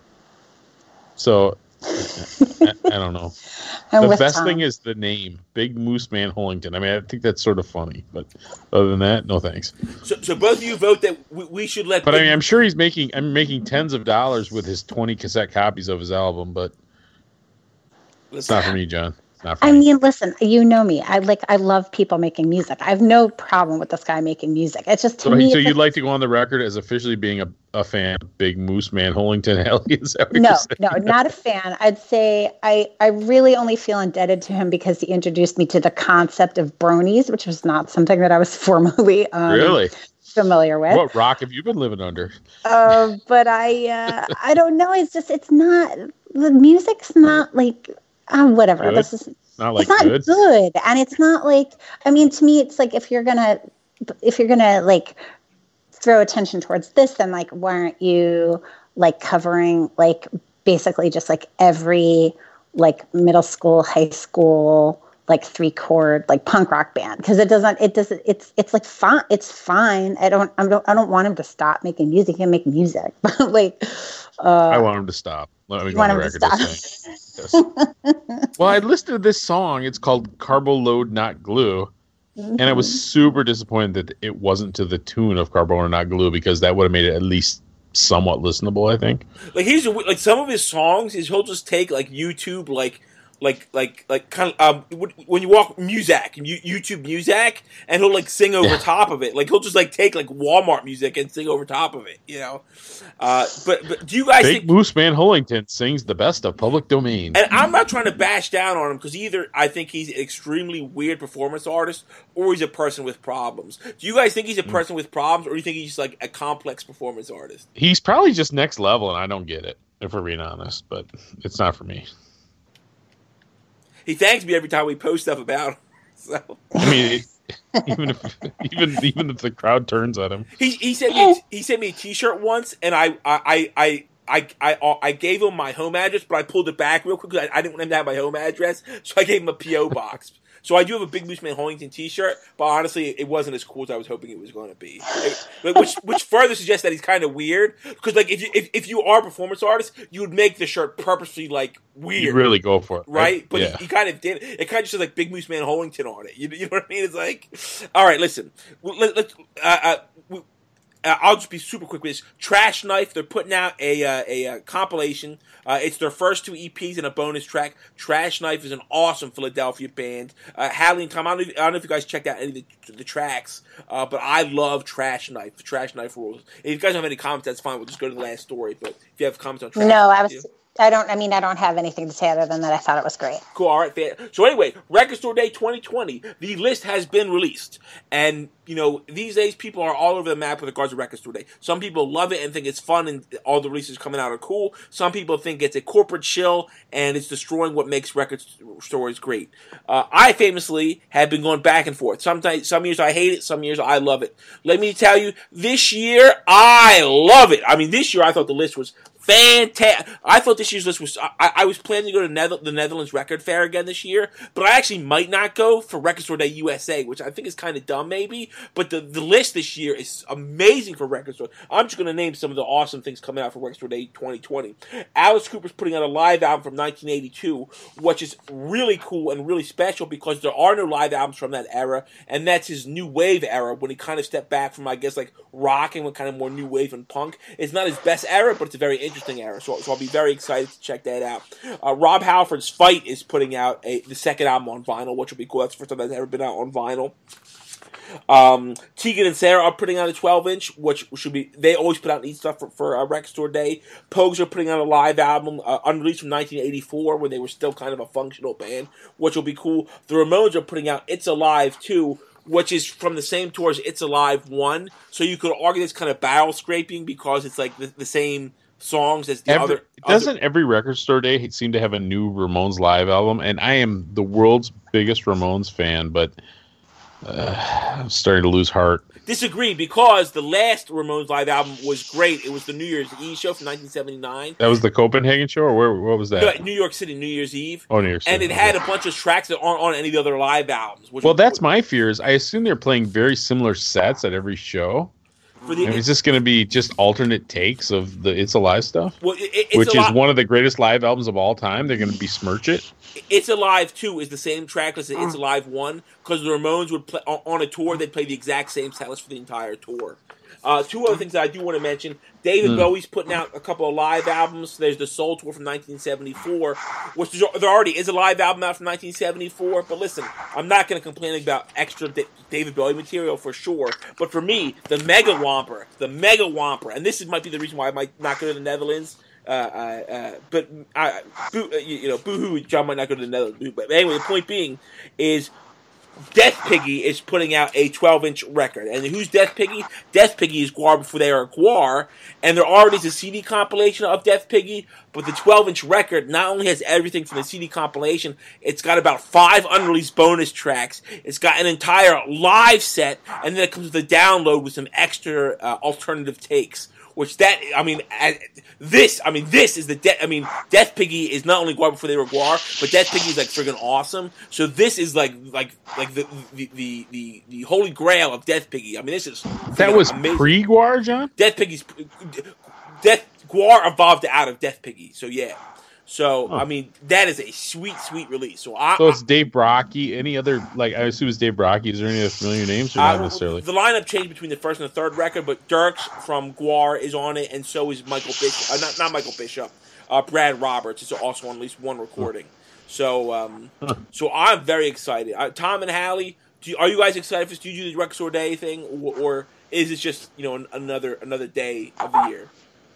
So, I don't know. The best thing is the name, Big Moose Man Hollington. I mean, I think that's sort of funny, but other than that, no thanks. So both of you vote that we should let. But I'm sure I'm making tens of dollars with his 20 cassette copies of his album, but it's not for me, John. I mean, listen, you know me. I love people making music. I have no problem with this guy making music. It's just to me. So you'd like to go on the record as officially being a fan of Big Moose Man Hollington? Is that what no, you're saying? not a fan. I'd say I really only feel indebted to him because he introduced me to the concept of bronies, which was not something that I was formerly really familiar with. What rock have you been living under? But I don't know. It's not, the music's not like. Whatever. Good. This is not like it's not good, and it's not like. I mean, to me, it's like if you're gonna like throw attention towards this, then like why aren't you like covering like basically just like every like middle school, high school like 3-chord like punk rock band, because it's like fine. It's fine. I don't want him to stop making music. He can make music, but like I want him to stop. Let me go on the record this thing. Yes. Well, I listed this song. It's called Carbo Load Not Glue. Mm-hmm. And I was super disappointed that it wasn't to the tune of Carbo Not Glue, because that would have made it at least somewhat listenable, I think. Like some of his songs is he'll just take like YouTube like kind of when you walk Muzak, YouTube Muzak, and he'll like sing over top of it. Like he'll just like take like Walmart music and sing over top of it, you know. But do you guys Big think Moose Man Hollington sings the best of public domain? And I'm not trying to bash down on him, because either I think he's an extremely weird performance artist or he's a person with problems. Do you guys think he's a person with problems, or do you think he's just like a complex performance artist? He's probably just next level, and I don't get it, if we're being honest. But it's not for me. He thanks me every time we post stuff about him. So. I mean, even if the crowd turns on him, he sent me a T-shirt once, and I gave him my home address, but I pulled it back real quick because I didn't want him to have my home address, so I gave him a PO box. So I do have a Big Moose Man Hollington T-shirt, but honestly, it wasn't as cool as I was hoping it was going to be. Which further suggests that he's kind of weird. Because like if you are a performance artist, you would make the shirt purposely like weird. You really go for it, right? But yeah. he kind of did. It kind of just says like Big Moose Man Hollington on it. You know what I mean? It's like, all right, listen. I'll just be super quick with this. Trash Knife, they're putting out a compilation. It's their first 2 EPs and a bonus track. Trash Knife is an awesome Philadelphia band. Hallie and Tom, I don't know if you guys checked out any of the tracks, but I love Trash Knife. The Trash Knife rules. If you guys don't have any comments, that's fine. We'll just go to the last story. But if you have comments on Trash Knife. I don't have anything to say other than that I thought it was great. Cool, all right, fair. So anyway, Record Store Day 2020, the list has been released. And, you know, these days people are all over the map with regards to Record Store Day. Some people love it and think it's fun and all the releases coming out are cool. Some people think it's a corporate shill and it's destroying what makes record stores great. I famously have been going back and forth. Some years I hate it, some years I love it. Let me tell you, this year I love it. I mean, this year I thought the list was fantastic. I thought this year's list was... I was planning to go to the Netherlands Record Fair again this year, but I actually might not go for Record Store Day USA, which I think is kind of dumb maybe, but the list this year is amazing for Record Store. I'm just going to name some of the awesome things coming out for Record Store Day 2020. Alice Cooper's putting out a live album from 1982, which is really cool and really special because there are no live albums from that era, and that's his new wave era when he kind of stepped back from, I guess, like rock and went kind of more new wave and punk. It's not his best era, but it's a very interesting era, so I'll be very excited to check that out. Rob Halford's Fight is putting out the second album on vinyl, which will be cool. That's the first time that's ever been out on vinyl. Tegan and Sarah are putting out a 12-inch, which should be... They always put out neat stuff for Record Store Day. Pogues are putting out a live album, unreleased from 1984, when they were still kind of a functional band, which will be cool. The Ramones are putting out It's Alive 2, which is from the same tour as It's Alive 1. So you could argue it's kind of barrel scraping because it's like the same songs as the other. Doesn't every Record Store Day seem to have a new Ramones live album? And I am the world's biggest Ramones fan, but I'm starting to lose heart. Disagree, because the last Ramones live album was great. It was the New Year's Eve show from 1979. That was the Copenhagen show, or what was that? No, New York City, New Year's Eve. Oh, New York City. And it had a bunch of tracks that aren't on any of the other live albums. Well, that's my fears. I assume they're playing very similar sets at every show. Is this going to be just alternate takes of the It's Alive stuff? Well, which is one of the greatest live albums of all time. They're going to besmirch it? It's Alive 2 is the same track list as It's Alive 1, because the Ramones would play on a tour. They'd play the exact same set list for the entire tour. Two other things that I do want to mention. David Bowie's putting out a couple of live albums. There's the Soul Tour from 1974, which there already is a live album out from 1974. But listen, I'm not going to complain about extra David Bowie material for sure. But for me, the Mega Whomper, and this might be the reason why I might not go to the Netherlands. Boo-hoo, John might not go to the Netherlands. But anyway, the point being is Death Piggy is putting out a 12-inch record. And who's Death Piggy? Death Piggy is Gwar before they are Gwar. And there already is a CD compilation of Death Piggy, but the 12-inch record not only has everything from the CD compilation, it's got about 5 unreleased bonus tracks. It's got an entire live set, and then it comes with a download with some extra alternative takes. Which this is the Death Piggy is not only Gwar before they were Gwar, but Death Piggy is like friggin' awesome. So this is like the holy grail of Death Piggy. I mean, this is that was amazing. Pre-Gwar, John. Gwar evolved out of Death Piggy. So yeah. So, I mean, that is a sweet, sweet release. So it's Dave Brockie. Any other, like, I assume it's Dave Brockie. Is there any other familiar names or not necessarily? The lineup changed between the first and the third record, but Dirks from Gwar is on it, and so is Michael Bishop. Not Michael Bishop. Brad Roberts is also on at least one recording. So, so I'm very excited. Tom and Hallie, are you guys excited for this? Do you do the Record Store Day thing, or is it just another day of the year?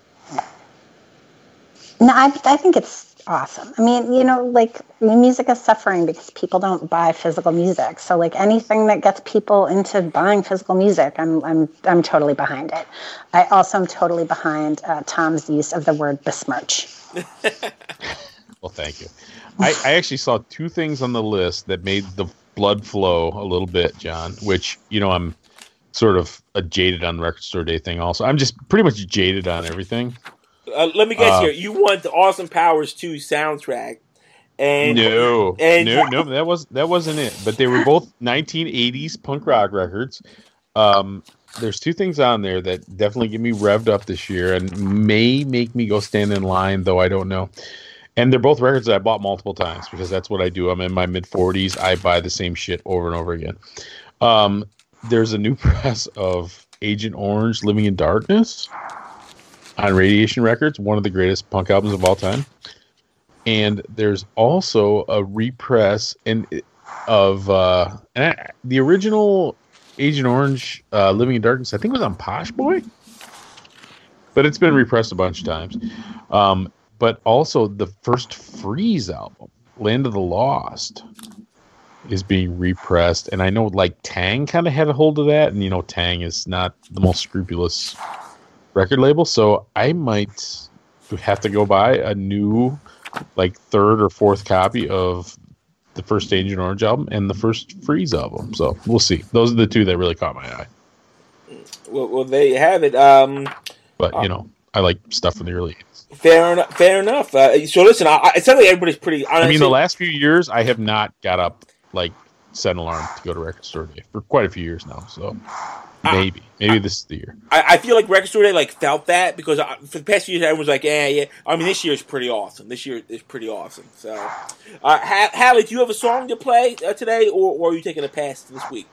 No, I think it's awesome. I mean, music is suffering because people don't buy physical music. So, like, anything that gets people into buying physical music, I'm totally behind it. I also am totally behind Tom's use of the word besmirch. Well, thank you. I actually saw 2 things on the list that made the blood flow a little bit, John, which, I'm sort of jaded on the Record Store Day thing also. I'm just pretty much jaded on everything. Let me guess here. You want the Austin Powers 2 soundtrack, And No, and no, that wasn't it. But they were both 1980s punk rock records. There's two things on there that definitely get me revved up this year and may make me go stand in line, though I don't know. And they're both records that I bought multiple times because that's what I do. I'm in my mid 40s. I buy the same shit over and over again. There's a new press of Agent Orange, Living in Darkness on Radiation Records, one of the greatest punk albums of all time. And there's also a repress of the original Agent Orange, Living in Darkness, I think it was on Posh Boy, but it's been repressed a bunch of times. But also the first Freeze album, Land of the Lost, is being repressed, and I know like Tang kind of had a hold of that, and you know Tang is not the most scrupulous record label, so I might have to go buy a new like third or fourth copy of the first Agent Orange album and the first Freeze album. So we'll see. Those are the two that really caught my eye. Well, there you have it. But you know, I like stuff from the early 80s. Fair enough. So listen, it sounds like everybody's pretty. Honestly, I mean, the last few years, I have not got up like set an alarm to go to Record Store Day for quite a few years now. So maybe this is the year. I feel like Record Store Day like felt that because for the past few years, everyone's like, yeah. I mean, this year is pretty awesome. This year is pretty awesome. So, Hallie, do you have a song to play today, or are you taking a pass this week?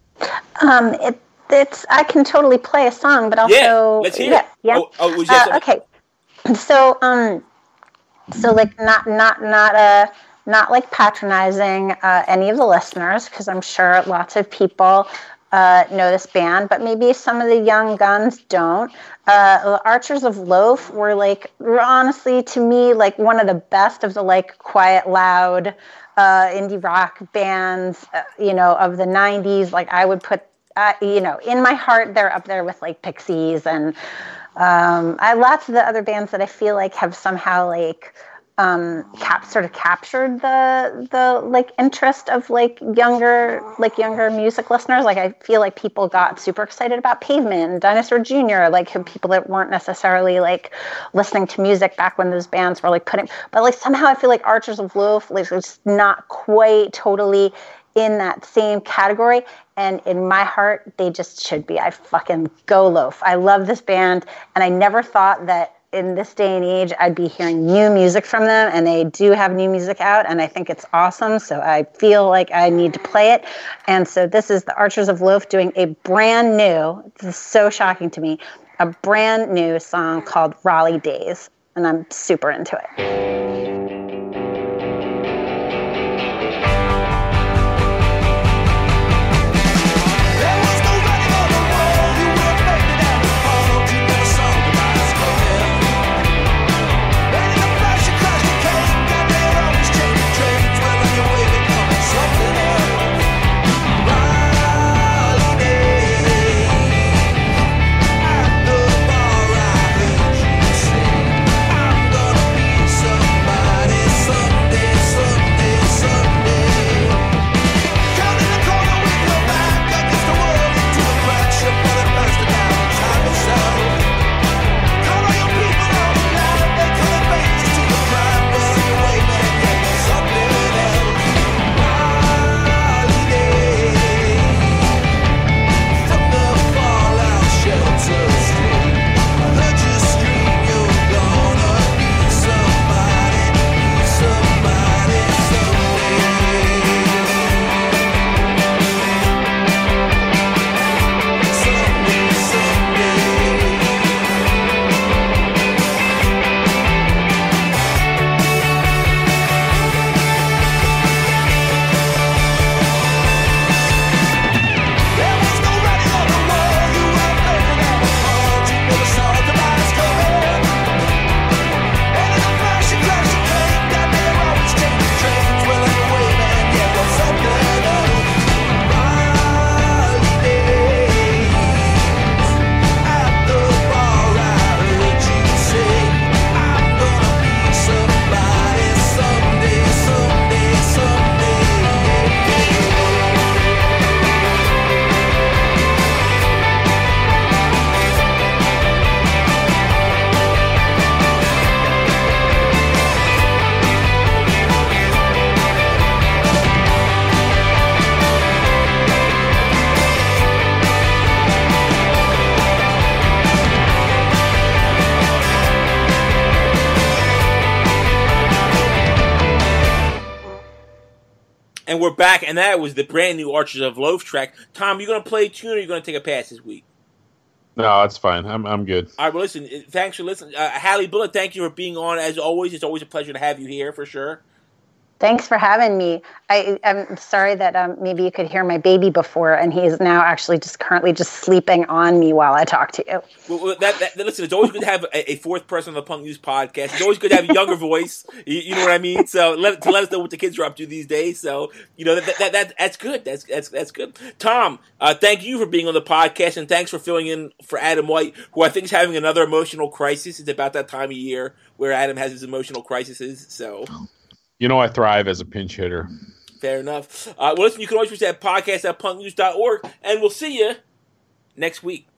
It's I can totally play a song, but also let's hear it. Yeah. Okay. So like not like patronizing any of the listeners, because I'm sure lots of people know this band, but maybe some of the young guns don't. Archers of Loaf were honestly to me like one of the best of the like quiet, loud indie rock bands, of the 90s. Like I would put, in my heart, they're up there with like Pixies and lots of the other bands that I feel like have somehow like sort of captured the like interest of like younger music listeners. Like I feel like people got super excited about Pavement and Dinosaur Jr., like people that weren't necessarily like listening to music back when those bands were like but like somehow I feel like Archers of Loaf like it's not quite totally in that same category, and in my heart they just should be. I fucking go Loaf. I love this band, and I never thought that in this day and age I'd be hearing new music from them, and they do have new music out, and I think it's awesome, so I feel like I need to play it. And so this is the Archers of Loaf doing a brand new, this is so shocking to me, a brand new song called Raleigh Days, and I'm super into it. So And we're back, and that was the brand new Archers of Loaf track. Tom, you going to play a tune or you going to take a pass this week? No, that's fine. I'm good. All right, well, listen, thanks for listening. Hallie Bullitt, thank you for being on, as always. It's always a pleasure to have you here, for sure. Thanks for having me. I'm sorry that maybe you could hear my baby before, and he is now actually currently sleeping on me while I talk to you. Well, listen, it's always good to have a fourth person on the Punk News podcast. It's always good to have a younger voice. You know what I mean? So let us know what the kids are up to these days. So that's good. That's good. Tom, thank you for being on the podcast, and thanks for filling in for Adam White, who I think is having another emotional crisis. It's about that time of year where Adam has his emotional crises. So. I thrive as a pinch hitter. Fair enough. Well, listen, you can always reach that podcast at punknews.org, and we'll see you next week.